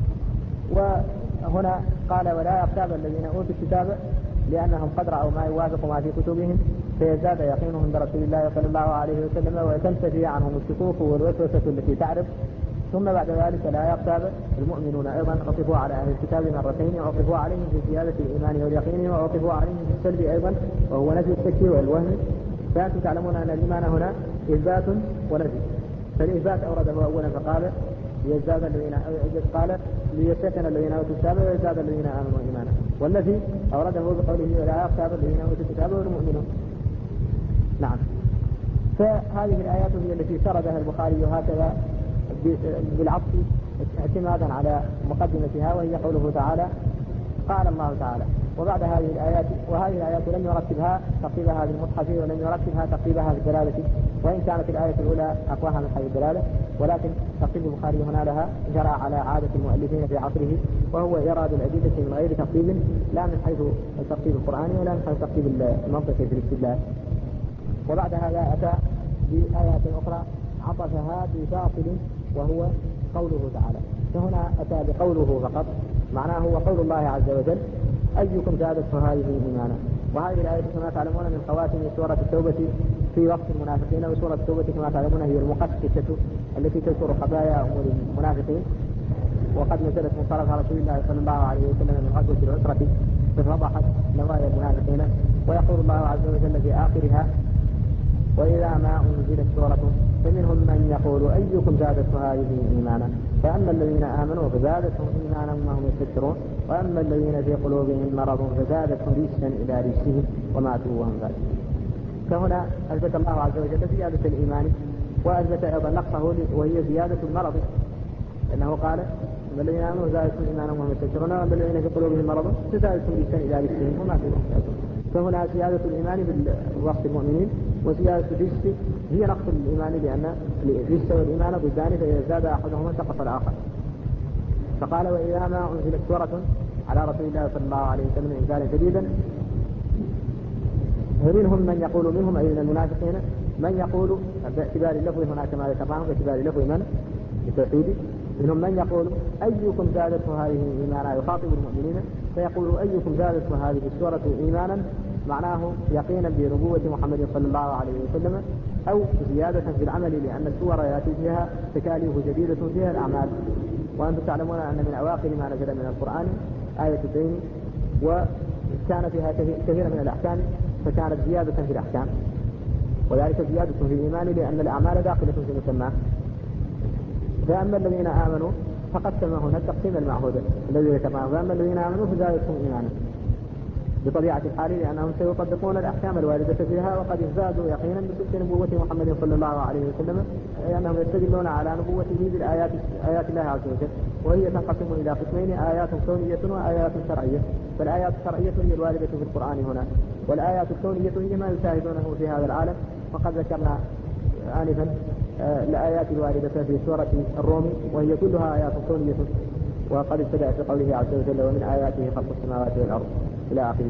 وهنا قال ولا يرتاب الذين أوتوا الكتاب لأنهم قد رأوا ما يوافق ما في كتبهم، فيزداد يقينهم برسول الله صلى الله عليه وسلم، وتنتفي عنهم الشكوك والوسوسة التي تعرف. ثم بعد ذلك لا يرتاب المؤمنون أيضا، عطفوا على أهل الكتاب مرتين، وعطفوا عليهم في زيادة الإيمان واليقين، وعطفوا عليهم في السلب أيضا وهو نفي الشك والوهم. فأنتم تعلمون أن الإيمان هنا إثبات ونفي. فالإثبات أورده أولا فقال ليزداد الذين قال ليستيقن الذين اوتوا الكتاب ويزداد الذين امنوا ايمانا. والذي اورده بقوله ولا يرتاب الذين اوتوا الكتاب والمؤمنون. نعم. فهذه الايات هي التي سردها البخاري هكذا بالعطف اعتمادا على مقدمتها، وهي قوله تعالى قال الله تعالى. وبعد هذه الآيات، وهذه الآيات لم يرتبها ترتيبها بالمصحف ولم يرتبها ترتيبها بالدلالة، وإن كانت الآية الأولى أقواها من حيث الدلالة، ولكن ترتيب البخاري هنا لها جرى على عادة المؤلفين في عصره، وهو يراد الأدلة من غير ترتيب، لا من حيث الترتيب القرآني ولا من حيث الترتيب المنطقي في الاستدلال. وبعد هذا أتى بآيات أخرى عطفها بباطل وهو قوله تعالى. فهنا أتى بقوله فقط، معناه هو قول الله عز وجل أيكم زادته هذه إيمانا. وهذه الآية كما تعلمون من خواتم سورة التوبة في وقت المنافقين، وسورة التوبة كما تعلمون هي المقسطة التي تذكر خبايا أمور المنافقين، وقد نزلت من طرف رسول الله صلى الله عليه وسلم من غزوة العسرة ففضحت نوايا المنافقين. ويقول الله عز وجل في آخرها وإذا ما أنزلت سورة فمنهم من يقول أيكم زادته هذه إيمانا، فأما الذين آمنوا فزادتهم إيمانا وهم يستكبرون، وأما الذين في قلوبهم مرض فزادتهم رجسا إلى رجسهم وماتوا وهم ذلك. فهنا أثبت الله عز وجل زيادة الإيمان، وأثبت أيضا نقصه وهي زيادة المرض، لأنه قال أما الذين آمنوا فزادتهم إيمانا وهم يستكبرون، وأما الذين في قلوبهم مرض فزادتهم رجسا إلى رجسهم وماتوا وهم ذلك. فهنا زيادة الإيمان بالوصف المؤمنين، وزيادة الرجس هي نقص الإيمان، لأن الرجس والإيمان ضدان، فإذا زاد أحدهما انتقص الآخر. فقال وإذا ما أنزلت سورة على رسول الله صلى الله عليه وسلم إنزالا شديدا ومنهم من يقول منهم أي من المنافقين من يقول باعتبار اللفظ هنا كما ذكرناه باعتبار اللفظ من بالتوحيد، منهم من يقول أيكم زادته هذه إيمانا، يخاطب المؤمنين فيقول أيكم زادته هذه السورة إيمانا، معناه يقينا بنبوة محمد صلى الله عليه وسلم، أو زيادة في العمل، لأن السور يأتي فيها تكاليف جديدة فيها الأعمال. وأنتم تعلمون أن من أواخر ما نزل من القرآن آية الدين، وكان فيها كثير من الأحكام، فكانت زيادة في الأحكام، وذلك زيادة في الإيمان لأن الأعمال داخلة في مسماه. فأما الذين آمنوا فقسم هنا التقسيم المعهود الذي ذكرناه، فأما الذين آمنوا فزادتهم إيمانا بطبيعة الحال، لأنهم سيطبقون الأحكام الواردة فيها، وقد ازدادوا يقينا بصدق نبوة محمد صلى الله عليه وسلم، لأنهم يستدلون على نبوته بالآيات آيات الله عز وجل، وهي تنقسم إلى قسمين: آيات كونية وآيات شرعية. فالآيات الشرعية هي الواردة في القرآن هنا، والآيات الكونية هي ما يشاهدونه في هذا العالم. وقد ذكرنا آنفا الآيات الواردة في سورة الروم، وهي كلها آيات كونية، وقد ابتدأ في قوله عز وجل ومن آياته خلق السماوات والأرض إلى آخره.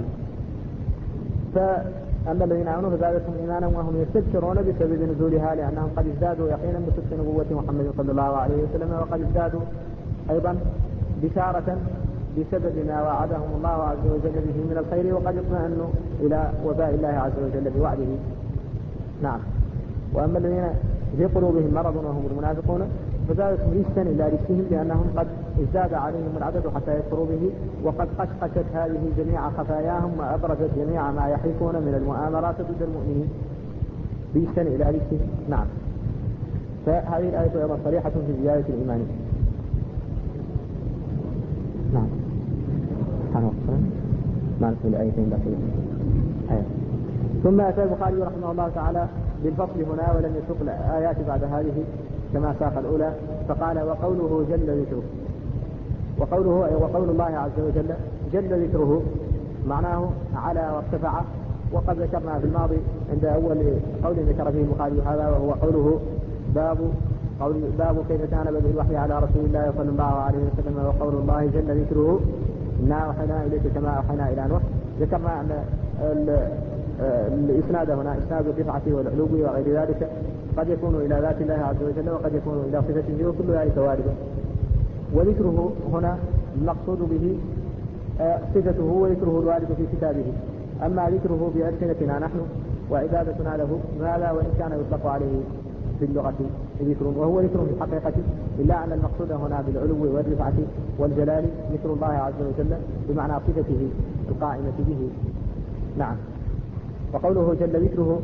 فأما الذين آمنوا فزادتهم إيمانا وهم يستبشرون بسبب نزولها لأنهم قد ازدادوا يقينا بصدق نبوة محمد صلى الله عليه وسلم، وقد ازدادوا أيضا بشارة بسبب ما وعدهم الله عز وجل به من الخير، وقد اطمئنوا إلى وفاء الله عز وجل بوعده. نعم. وأما الذين في قلوبهم مرض وهم المنافقون فزادتهم رجسا إلى رجسهم لأنهم قد ازداد عليهم العدد حتى يكفروا به، وقد قشقشت هذه جميع خفاياهم وأبرزت جميع ما يحيكون من المؤامرات ضد المؤمنين رجسا إلى رجسهم. نعم. فهذه الآية أيضا صريحة في زيادة الإيمان. نعم. سبحانه وتعالى. ما نقول الآيتين بقية. ثم أتى البخاري رحمه الله تعالى بالفصل هنا ولم يسوق الآيات بعد هذه كما ساق الأولى، فقال وقوله جل ذكره، وقوله أي وقول الله عز وجل جل ذكره معناه على وارتفع. وقد ذكرنا في الماضي عند أول قول ذكر فيه البخاري هذا، وهو قوله باب قول باب كيف كان بدء الوحي على رسول الله صلى الله عليه وسلم، وقول الله جل ذكره إنا أوحينا إليك كما أوحينا إلى نوح. ذكرنا أن الإسناد هنا إسناد الرفعة والعلو وغير ذلك قد يكون إلى ذات الله عز وجل وقد يكون إلى صفته، وكل ذلك وارد. وذكره هنا المقصود به صفته وذكره الوارد في كتابه. أما ذكره بألسنتنا نحن وعبادتنا له ماذا وإن كان يطلق عليه في اللغة ذكر، وهو ذكر في الحقيقة، إلا أن المقصود هنا بالعلو والرفعة والجلال ذكر الله عز وجل بمعنى صفته القائمة به. نعم. وقوله جل ذكره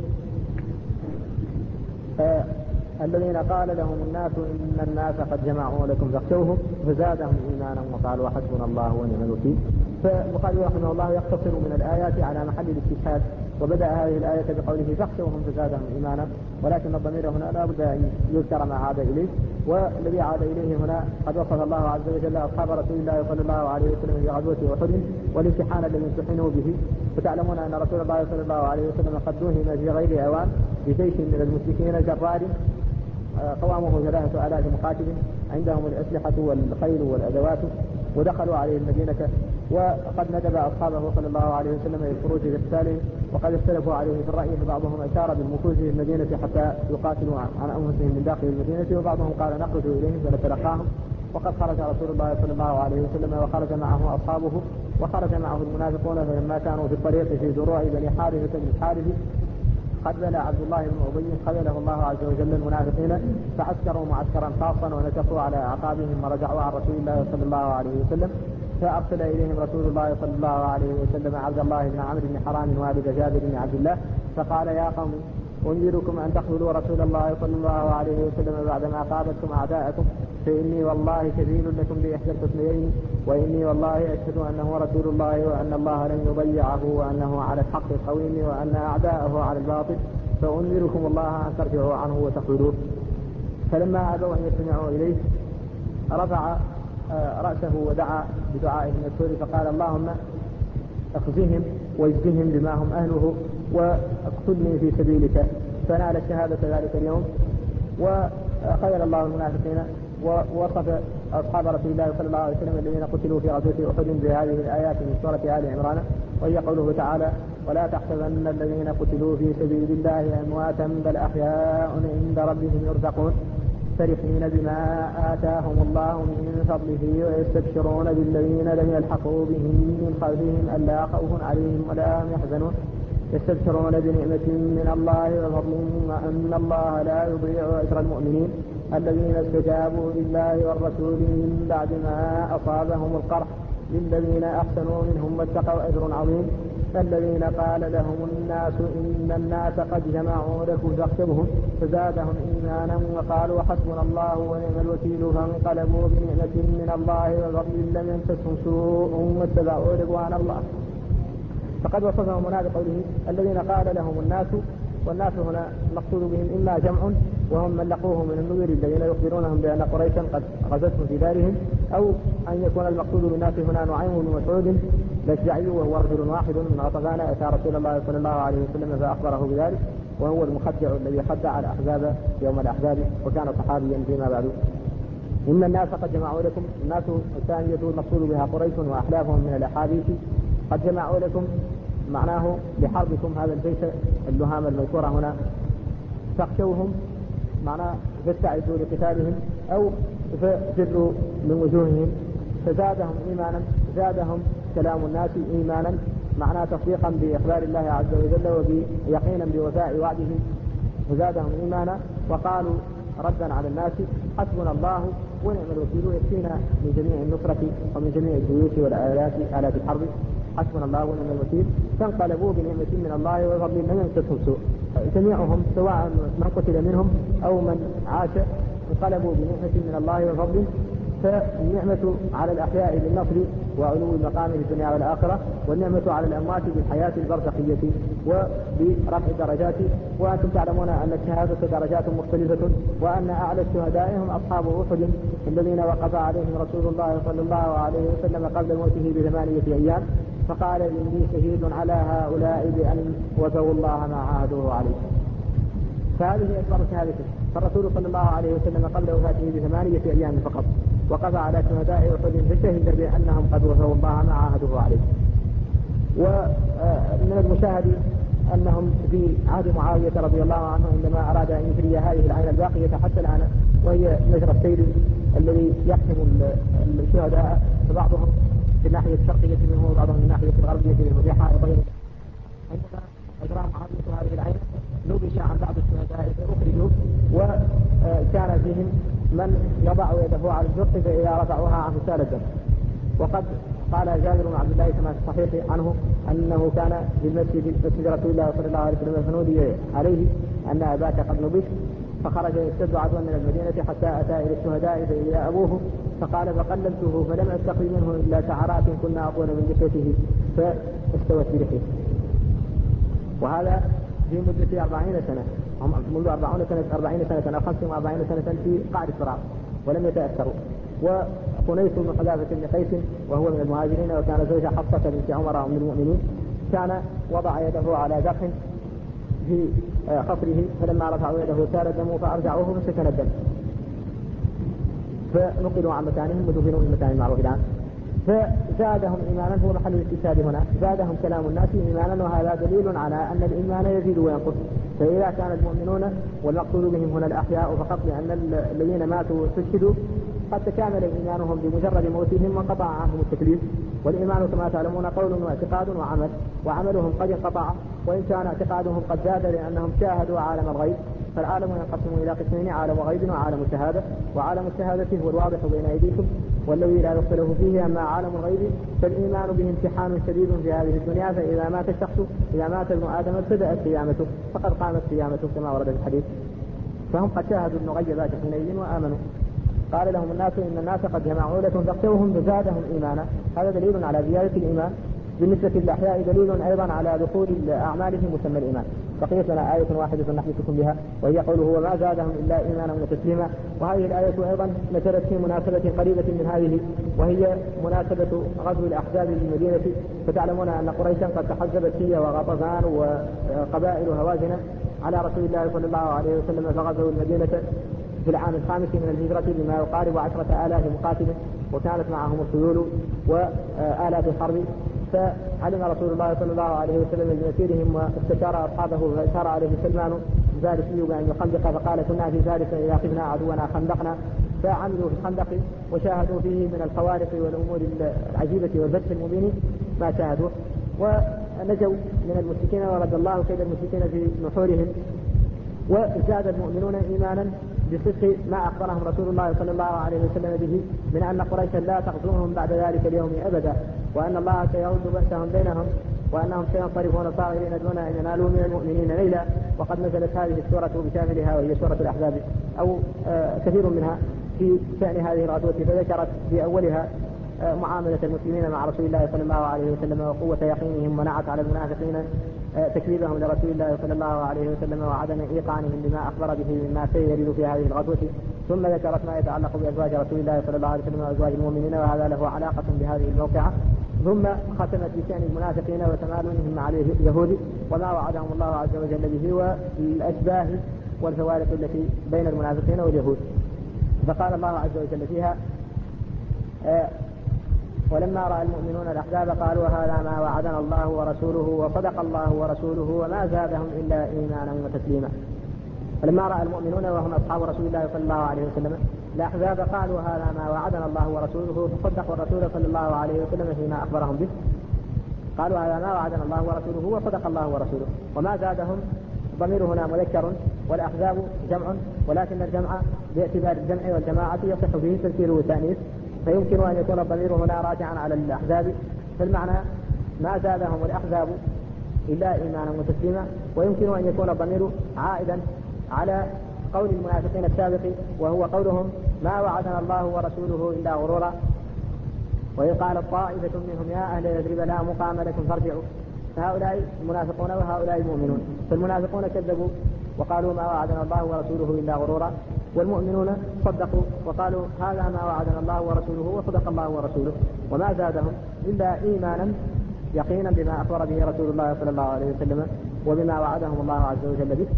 آه الذين قال لهم الناس إن الناس قد جمعوا لكم فاخشوهم فزادهم إيمانا وقالوا حسبنا الله ونعم الوكيل. فالبخاري رحمه الله يقتصر من الآيات على محل الاستشهاد، وبدأ هذه الآية بقوله فاخشوهم فزادهم إيمانا، ولكن الضمير هنا لا بد أن يذكر ما عاد إليه، والذي عاد إليه هنا قد وصف الله عز وجل أصحاب رسول الله صلى الله عليه وسلم في غزوة أحد والامتحان الذي امتحنوا به. فتعلمون أن رسول الله صلى الله عليه وسلم قد دوهم في غير أوان بجيش من المشركين جرار قوامه ثلاثة آلاف مقاتل عندهم الأسلحة والخيل والأدوات، ودخلوا عليه المدينة، وقد ندب أصحابه صلى الله عليه وسلم إلى الخروج لقتاله، وقد اختلفوا عليه في الرأي، فبعضهم أشار بالمكوث في المدينة حتى يقاتلوا عن أنفسهم من داخل المدينة، وبعضهم قال نخرج إليهم فنتلقاهم. وقد خرج رسول الله صلى الله عليه وسلم وخرج معه أصحابه وخرج معه المنافقون، فلما كانوا في الطريق في زروع بني حارثة بن الحارث خذل عبد الله بن أبي خذله الله عز وجل المنافقين، فعسكروا معسكرا خاصا ونكصوا على أعقابهم ورجعوا عن رسول الله صلى الله عليه وسلم. فأرسل إليهم رسول الله صلى الله عليه وسلم عبد الله بن عمرو بن حرام والد جابر بن عبد الله، فقال يا قوم أنذركم أن تخذلوا رسول الله صلى الله عليه وسلم بعدما قابلتم أعداءكم، فإني والله كفيل لكم بإحدى الحسنيين، وإني والله أشهد أنه رسول الله وأن الله لن يضيعه وأنه على الحق القويم وأن أعداءه على الباطل، فأنذركم الله أن ترجعوا عنه وتخذلوه. فلما أبوا أن يستمعوا إليه رفع رأسه ودعا بدعائه المشهور، فقال اللهم اخزهم واجزهم بما هم أهله واقتلني في سبيلك، فنال الشهادة ذلك اليوم. وخير الله المنافقين ووصف أصحاب رسول الله صلى الله عليه وسلم الذين قتلوا في غزوة أحد بهذه الآيات من سورة آل عمران، وهي قوله تعالى ولا تحسبن الذين قتلوا في سبيل الله أمواتا بل أحياء عند ربهم يرزقون فرحين بما آتاهم الله من فضله ويستبشرون بالذين لم يلحقوا بهم من خلفهم ألا خوف عليهم ولا هم يحزنون يستبشرون بنعمة من الله وفضل وأن الله لا يضيع أجر المؤمنين الذين استجابوا لله والرسول من بعد ما أصابهم القرح للذين أحسنوا منهم واتقوا أجر عظيم. الذين قال لهم الناس إن الناس قد جمعوا لكم فاخشوهم فزادهم إيمانا وقالوا حسبنا الله ونعم الوكيل فانقلبوا بنعمة من الله وفضل لم يمسسهم سوء واتبعوا رضوان الله. فقد وصفهم هنا بقوله الذين قال لهم الناس، والناس هنا مقصود بهم إما جمع وهم من لقوه من النذر الذين يخبرونهم بأن قريشا قد غزتهم في دارهم، أو أن يكون المقصود بالناس هنا نعيم بن مسعود الأشجعي وهو رجل واحد من غطفان أتى رسول الله صلى الله عليه وسلم فأخبره بذلك، وهو المخدع الذي خدع الأحزاب يوم الأحزاب وكان صحابيا فيما بعد. إن الناس قد جمعوا لكم. الناس الثانية المقصود بها قريش وأحلافهم من الأحاديث. قد جمعوا لكم معناه لحربكم، هذا البيت اللهام المذكورة هنا. فاخشوهم معناه فاستعدوا لقتالهم أو فجروا من وجوههم. فزادهم إيمانا، زادهم كلام الناس إيمانا معناه تصديقا بإخبار الله عز وجل وبيقينا بوفاء وعده، فزادهم إيمانا وقالوا ردا على الناس حسبنا الله ونعم الوكيل، يكفينا من جميع النصرة ومن جميع الجيوش والآلات آلات الحرب، حسبنا الله ونعم الوكيل. فانقلبوا بنعمة من الله وفضل لم يمسسهم سوء، جميعهم سواء من قتل منهم أو من عاش انقلبوا بنعمة من الله وفضل. فالنعمة على الأحياء بالنصر وعلو المقام في الدنيا والآخرة، والنعمة على الأموات بالحياة البرزخية وبرفع الدرجات. وأنتم تعلمون أن الشهادة درجات مختلفة، وأن أعلى الشهداء هم أصحاب أحد الذين وقف عليهم رسول الله صلى الله عليه وسلم قبل موته بثمانية أيام، فقال إني شهيد على هؤلاء بأن وفوا الله ما عاهدوه عليه. فهذه أكبر شهادته. فالرسول صلى الله عليه وسلم قبل وفاته بثمانية أيام فقط وقف على شهداء أحد فشهد بأنهم قد وفوا الله ما عاهدوه عليه. ومن المشاهد أنهم في عهد معاوية رضي الله عنه عندما أراد أن يجري هذه العين الباقية حتى الآن، وهي مجرى السيل الذي يحكم الشهداء، فبعضهم في الناحية الشرقية منه وبعضهم في الناحية الغربية منه بحائطين. عندما أجرى معاوية هذه العين نبش عن بعض الشهداء فأخرجوا، وكان فيهم من يضع يده على الجرح فإذا رفعوها عنه سال الدم. وقد قال جابر بن عبد الله كما في الصحيح عنه أنه كان في المسجد مسجد رسول الله صلى الله عليه وسلم فنودي عليه أن أباك قد نبش، فخرج يشتد عدوا من المدينة حتى أتى إلى الشهداء فإذا أبوه، فقال فقللته فلم أستقي منه إلا شعرات كنا أطول من لحيته فاستوت بلحيته. وهذا في مدة أربعين سنة، هم منذ أربعين سنة أربعين سنة أو خمسة وأربعين سنة في قعر الصراع ولم يتأثروا. وقنيس بن حذافة بن قيس وهو من المهاجرين وكان زوج حفصة بنت عمر أم المؤمنين، كان وضع يده على جرح في خصره، فلما رفعوا يده سال الدم فأرجعوه فسكن الدم، فنقلوا عن مكانهم ودفنوا في مكان معروف الآن. فزادهم إيمانا، هو محل الاستشهاد هنا، زادهم كلام الناس إيمانا، وهذا دليل على أن الإيمان يزيد وينقص. فإذا كان المؤمنون والمقصود بهم هنا الأحياء فقط، لأن الذين ماتوا استشهدوا قد تكامل إيمانهم بمجرد موتهم وانقطع عنهم التكليف. والإيمان كما تعلمون قول واعتقاد وعمل، وعملهم قد انقطع وإن كان اعتقادهم قد زاد لأنهم شاهدوا عالم الغيب. فالعالم ينقسم إلى قسمين: عالم غيب وعالم الشهادة. وعالم الشهادة هو الواضح بين أيديكم والذي لا يختلف فيه. أما عالم الغيب فالإيمان به امتحان شديد في هذه الدنيا، فإذا مات الشخص إذا مات ابن آدم ابتدأت قيامته فقد قامت قيامته كما ورد في الحديث. فهم قد شاهدوا المغيبات حينئذ وآمنوا. قال لهم الناس إن الناس قد جمعوا لكم فاخشوهم فزادهم إيمانا. هذا دليل على زيادة الإيمان. بالنسبة للأحياء دليل أيضا على دخول الأعمال في مسمى الإيمان. بقيت لنا آية واحدة نحدثكم بها وهي قوله وما زادهم إلا إيمانا وتسليما. وهذه الآية أيضا نزلت في مناسبة قريبة من هذه، وهي مناسبة غزو الأحزاب للمدينة. فتعلمون أن قريشا قد تحزبت هي وغطفان وقبائل هوازن على رسول الله صلى الله عليه وسلم، فغزوا المدينة في العام الخامس من الهجرة بما يقارب عشرة آلاف مقاتل، وكانت معهم الخيول وآلات الحرب. فعلم رسول الله صلى الله عليه وسلم بمسيرهم واستشار أصحابه، فأشار عليه سلمان الفارسي بأن يخندق، فقال كنا في ذلك إذا خفنا عدونا خندقنا. فعملوا في الخندق وشاهدوا فيه من الخوارق والأمور العجيبة والفتح المبين ما شاهدوه، ونجوا من المشركين ورد الله كيد المشركين في نحورهم. وزاد المؤمنون إيمانا بصدق ما أخبرهم رسول الله صلى الله عليه وسلم به من أن قريشا لا تغزوهم بعد ذلك اليوم أبدا، وأن الله سيرد بأسهم بينهم، وأنهم سينصرفون صاغرين دون أن ينالوا من المؤمنين ليلا. وقد نزلت هذه السورة بكاملها وهي سورة الأحزاب أو آه كثير منها في شأن هذه الغزوة، فذكرت في أولها آه معاملة المسلمين مع رسول الله صلى الله عليه وسلم وقوة يقينهم، ونعت على المنافقين آه تكذيبهم لرسول الله صلى الله عليه وسلم وعدم إيقانهم بما أخبر به مما سيرد في هذه الغزوة. ثم ذكرت ما يتعلق بأزواج رسول الله صلى الله عليه وسلم وأزواج المؤمنين، وهذا له علاقة بهذه الموقعة. ثم ختمت بشأن المنافقين وتمالونهم مع اليهود وما وعدهم الله عز وجل به والأشباه والفوارق التي بين المنافقين واليهود. فقال الله عز وجل فيها: آه ولما رأى المؤمنون الأحزاب قالوا هذا ما وعدنا الله ورسوله وصدق الله ورسوله وما زادهم إلا إيمانا وتسليما. فلما رأى المؤمنون وهم أصحاب رسول الله صلى الله عليه وسلم الأحزاب قالوا هذا ما وعدنا الله ورسوله فصدقوا الرسول صلى الله عليه وسلم فيما أخبرهم به. قالوا هذا ما وعدنا الله ورسوله وصدق الله ورسوله وما زادهم. ضمير هنا مذكر والأحزاب جمع، ولكن الجمع باعتبار الجمع والجماعة يصح فيه تذكير والتأنيث، فيمكن أن يكون الضمير هنا راجعا على الأحزاب فالمعنى ما زادهم الأحزاب إلا إيمانا وتسليما، ويمكن أن يكون الضمير عائدا على قول المنافقين السابق وهو قولهم ما وعدنا الله ورسوله إلا غرورا. وإذ قالت طائفة منهم يا أهل يثرب لا مقام لكم فارجعوا، فهؤلاء المنافقون وهؤلاء المؤمنون. فالمنافقون كذبوا وقالوا ما وعدنا الله ورسوله إلا غرورا، والمؤمنون صدقوا وقالوا هذا ما وعدنا الله ورسوله وصدق الله ورسوله وما زادهم إلا إيمانا يقينا بما أخبر به رسول الله صلى الله عليه وسلم وبما وعدهم الله عز وجل به،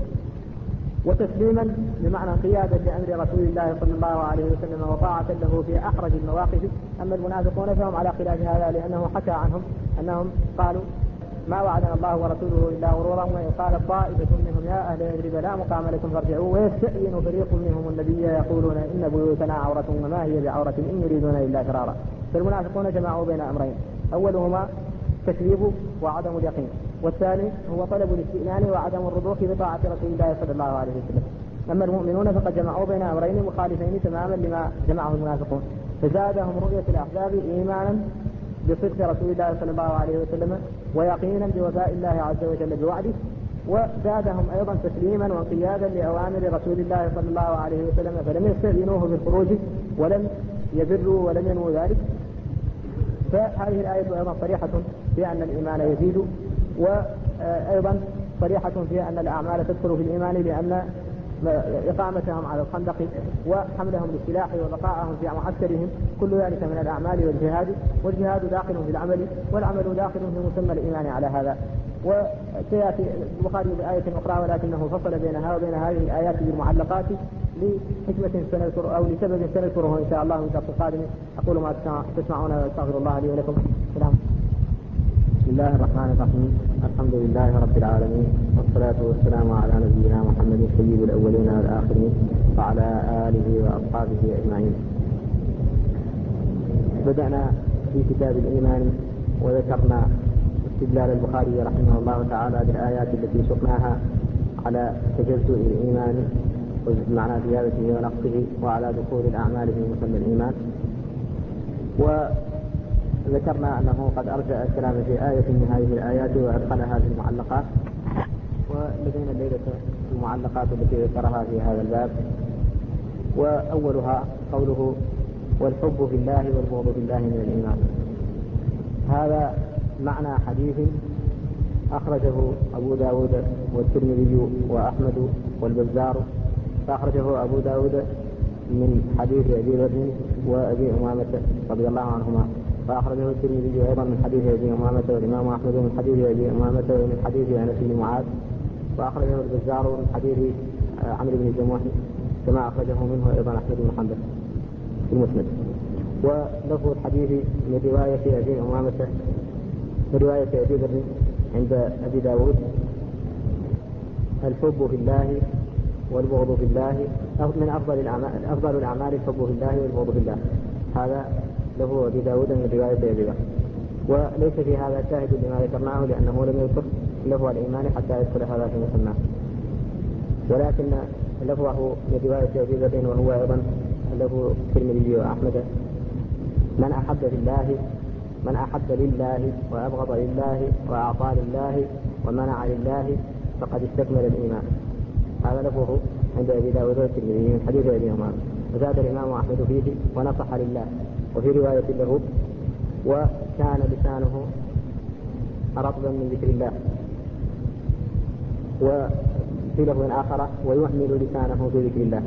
وتسليما بمعنى قيادة لأمر رسول الله صلى الله عليه وسلم وطاعة له في أحرج المواقف. أما المنافقون فهم على خلاف هذا، لأنه حكى عنهم أنهم قالوا ما وعدنا الله ورسوله إلا غرورا، وقال طائفة منهم يا أهل يثرب لا مقام لكم فارجعوا، ويستأذن فريق منهم النبي يقولون إن بيوتنا عورة وما هي بعورة إن يريدون إلا فرارا. فالمنافقون جمعوا بين أمرين، أولهما تكذيب وعدم اليقين، والثاني هو طلب الاستئذان وعدم الرضوخ بطاعة رسول الله صلى الله عليه وسلم. أما المؤمنون فقد جمعوا بين أمرين مخالفين تماما لما جمعه المنافقون، فزادهم رؤية الأحزاب إيمانا بصدق رسول الله صلى الله عليه وسلم ويقينا بوفاء الله عز وجل بوعده، وزادهم أيضا تسليما وانقيادا لأوامر رسول الله صلى الله عليه وسلم، فلم يستأذنوه بالخروج ولم يبروا ولم ينووا ذلك. فهذه الآية أيضا صريحة في أن الإيمان يزيد، وأيضا صريحة في أن الأعمال تدخل في الإيمان، لأن إقامتهم على الخندق وحملهم للسلاح وبقاءهم في معسكرهم كل ذلك من الأعمال والجهاد، والجهاد داخل في العمل والعمل داخل في مسمى الإيمان على هذا. وسيأتي البخاري بآية أخرى ولكنه فصل بينها وبين هذه الآيات بالمعلقات لحكمة سنذكر أو لسبب سنذكره إن شاء الله في الدرس القادم. أقول ما تسمعون واستغفر الله لي ولكم. السلام. بسم الله الرحمن الرحيم، الحمد لله رب العالمين، والصلاة والسلام على نبينا محمد سيد الأولين والآخرين وعلى آله وأصحابه أجمعين. بدأنا في كتاب الإيمان وذكرنا استدلال البخاري رحمه الله تعالى بالآيات التي سقناها على تجزؤ الإيمان ومعنى زيادته ونقصه وعلى دخول الأعمال في مسمى الإيمان. وذكرنا أنه قد أرجع الكلام في آية من هذه الآيات وأدخلها في المعلقات، ولدينا الليلة المعلقات التي ذكرها في هذا الباب. وأولها قوله والحب في الله والبغض في الله من الإيمان. هذا معنى حديث أخرجه أبو داود والترمذي وأحمد والبزار، فأخرجه أبو داود من حديث أبي ذر وأبي أمامة رضي الله عنهما، فأخرجه الترمذي أيضا من حديث أبي أمامة، والإمام أحمد من حديث أبي أمامة ومن حديث أنس بن معاذ، وأخرجه البزار من حديث عمرو بن الجموح كما أخرجه منه أيضا أحمد بن حنبل في المسند. ولفظ الحديث من رواية أبي أمامة من رواية أبي ذر عند أبي داود: الحب في الله والبغض في الله، من أفضل الأعمال أفضل الأعمال الحب في الله والبغض في الله. هذا له أبي داود من رواية أبي ذر، وليس في هذا شاهد لما ذكرناه لأنه لم يذكر لفظ الإيمان حتى يدخل هذا في مسماه، ولكن لفظه من رواية أبي ذر وهو أيضا لفظ الترمذي وأحمد: من أحب في الله من أحب لله وأبغض لله وأعطى لله ومنع لله فقد استكمل الإيمان. هذا لفظه عند أبي داود والترمذي من حديث أبي أمامة. وزاد الإمام أحمد فيه ونصح لله. وفي رواية له: وكان لسانه رطبا من ذكر الله. وفي لفظ آخر: ويحمل لسانه في ذكر الله.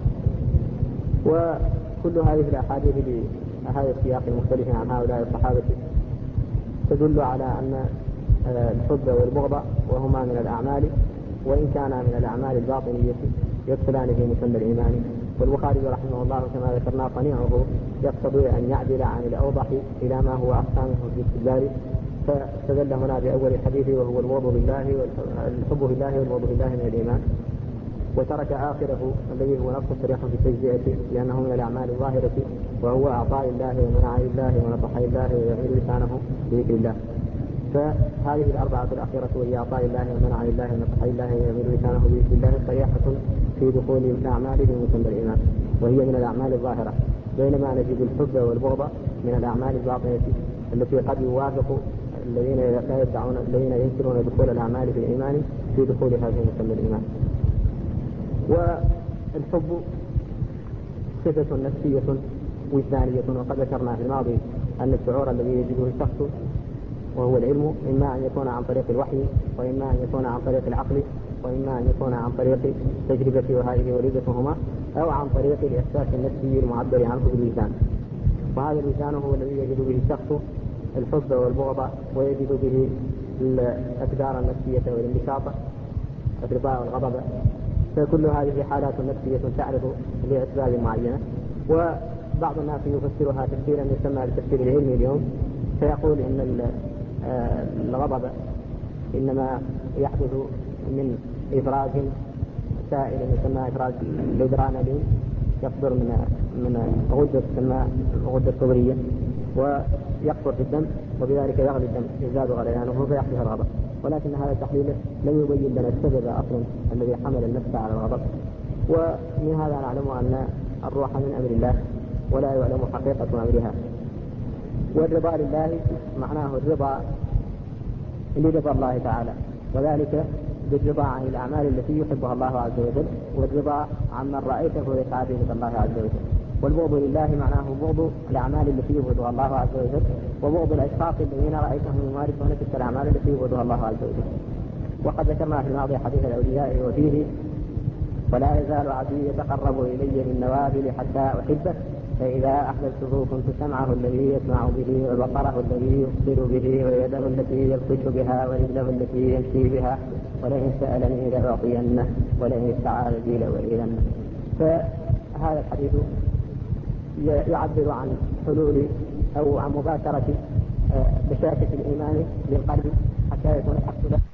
وكل هذه الأحاديث بهذا السياق المختلف عن هؤلاء الصحابة تدل على أن الحب والبغض وهما من الأعمال، وإن كان من الأعمال الباطنية يدخلان في مسمى الإيمان، والبخاري رحمه الله كما ذكرنا صنيعه يقتضي أن يعدل عن الأوضح إلى ما هو أقسامه في الاستدلال، فاستدل هنا بأول الحديث وهو البغض بالله والحب بالله والبغض بالله من الإيمان، وترك آخره الذي هو نص صريح في التجزئة لأنه من الأعمال الظاهرة وهو أعطاء الله ومنع الله ونصح الله ويعيد لسانه بذكر الله. فهذه الأربعة الأخيرة وهي أعطاء الله ومنع الله ونصح الله ويعيد لسانه بذكر الله صريحة في دخول الأعمال في مسمى الإيمان، وهي من الأعمال الظاهرة، بينما نجد الحب والبغض من الأعمال الباطنة التي قد يوافق الذين لا يدعون الذين ينكرون دخول الأعمال في الإيمان في دخولها في مسمى الإيمان. والحب صفة نفسية وجدانية، وقد ذكرنا في الماضي أن الشعور الذي يجده الشخص وهو العلم إما أن يكون عن طريق الوحي، وإما أن يكون عن طريق العقل، وإما أن يكون عن طريق التجربة وهذه وليدتهما، أو عن طريق الإحساس النفسي المعبر عنه بالوجدان. وهذا الوجدان هو الذي يجد به الشخص الحب والبغض، ويجد به الأقدار النفسية والانبساط، الرضا والغضب. فكل هذه حالات نفسية تعرض لأسباب معينة، وبعض الناس يفسرها تفسيرا يسمى بالتفسير العلمي اليوم، فيقول إن الغضب إنما يحدث من إفراز سائل يسمى إفراز الإدرينالين يصدر من من غدة تسمى الغدة الصدرية، ويقصر في الدم، وبذلك يغلي الدم يزداد غليانه فيحدث الغضب. ولكن هذا التحليل لم يبين لنا السبب أصلا الذي حمل النفس على الغضب. ومن هذا نعلم أن الروح من أمر الله ولا يعلم حقيقة أمرها. والرضا لله معناه الرضا لرضا الله تعالى، وذلك بالرضا عن الأعمال التي يحبها الله عز وجل، والرضا عمن رأيته يسعى به الله عز وجل. والبغض لله معناه بغض الأعمال التي يبغضها الله عز وجل، وبغض الأشخاص الذين رأيتهم يمارسون تلك الأعمال التي يبغضها الله عز وجل. وقد ذكرنا في الماضي حديث الأولياء وفيه: ولا يزال عبدي يتقرب إلي بالنوافل حتى أحبه، فإذا أحببته كنت سمعه الذي يسمع به، وبصره الذي يبصر به، ويده التي يبطش بها، ورجله التي يمشي بها، ولئن سألني لأعطينه، ولئن استعاذ بي لأعيذنه. فهذا الحديث يعبر عن حلول أو عن مباشرة بشاشة الإيمان للقلب حتى يكون الحق له.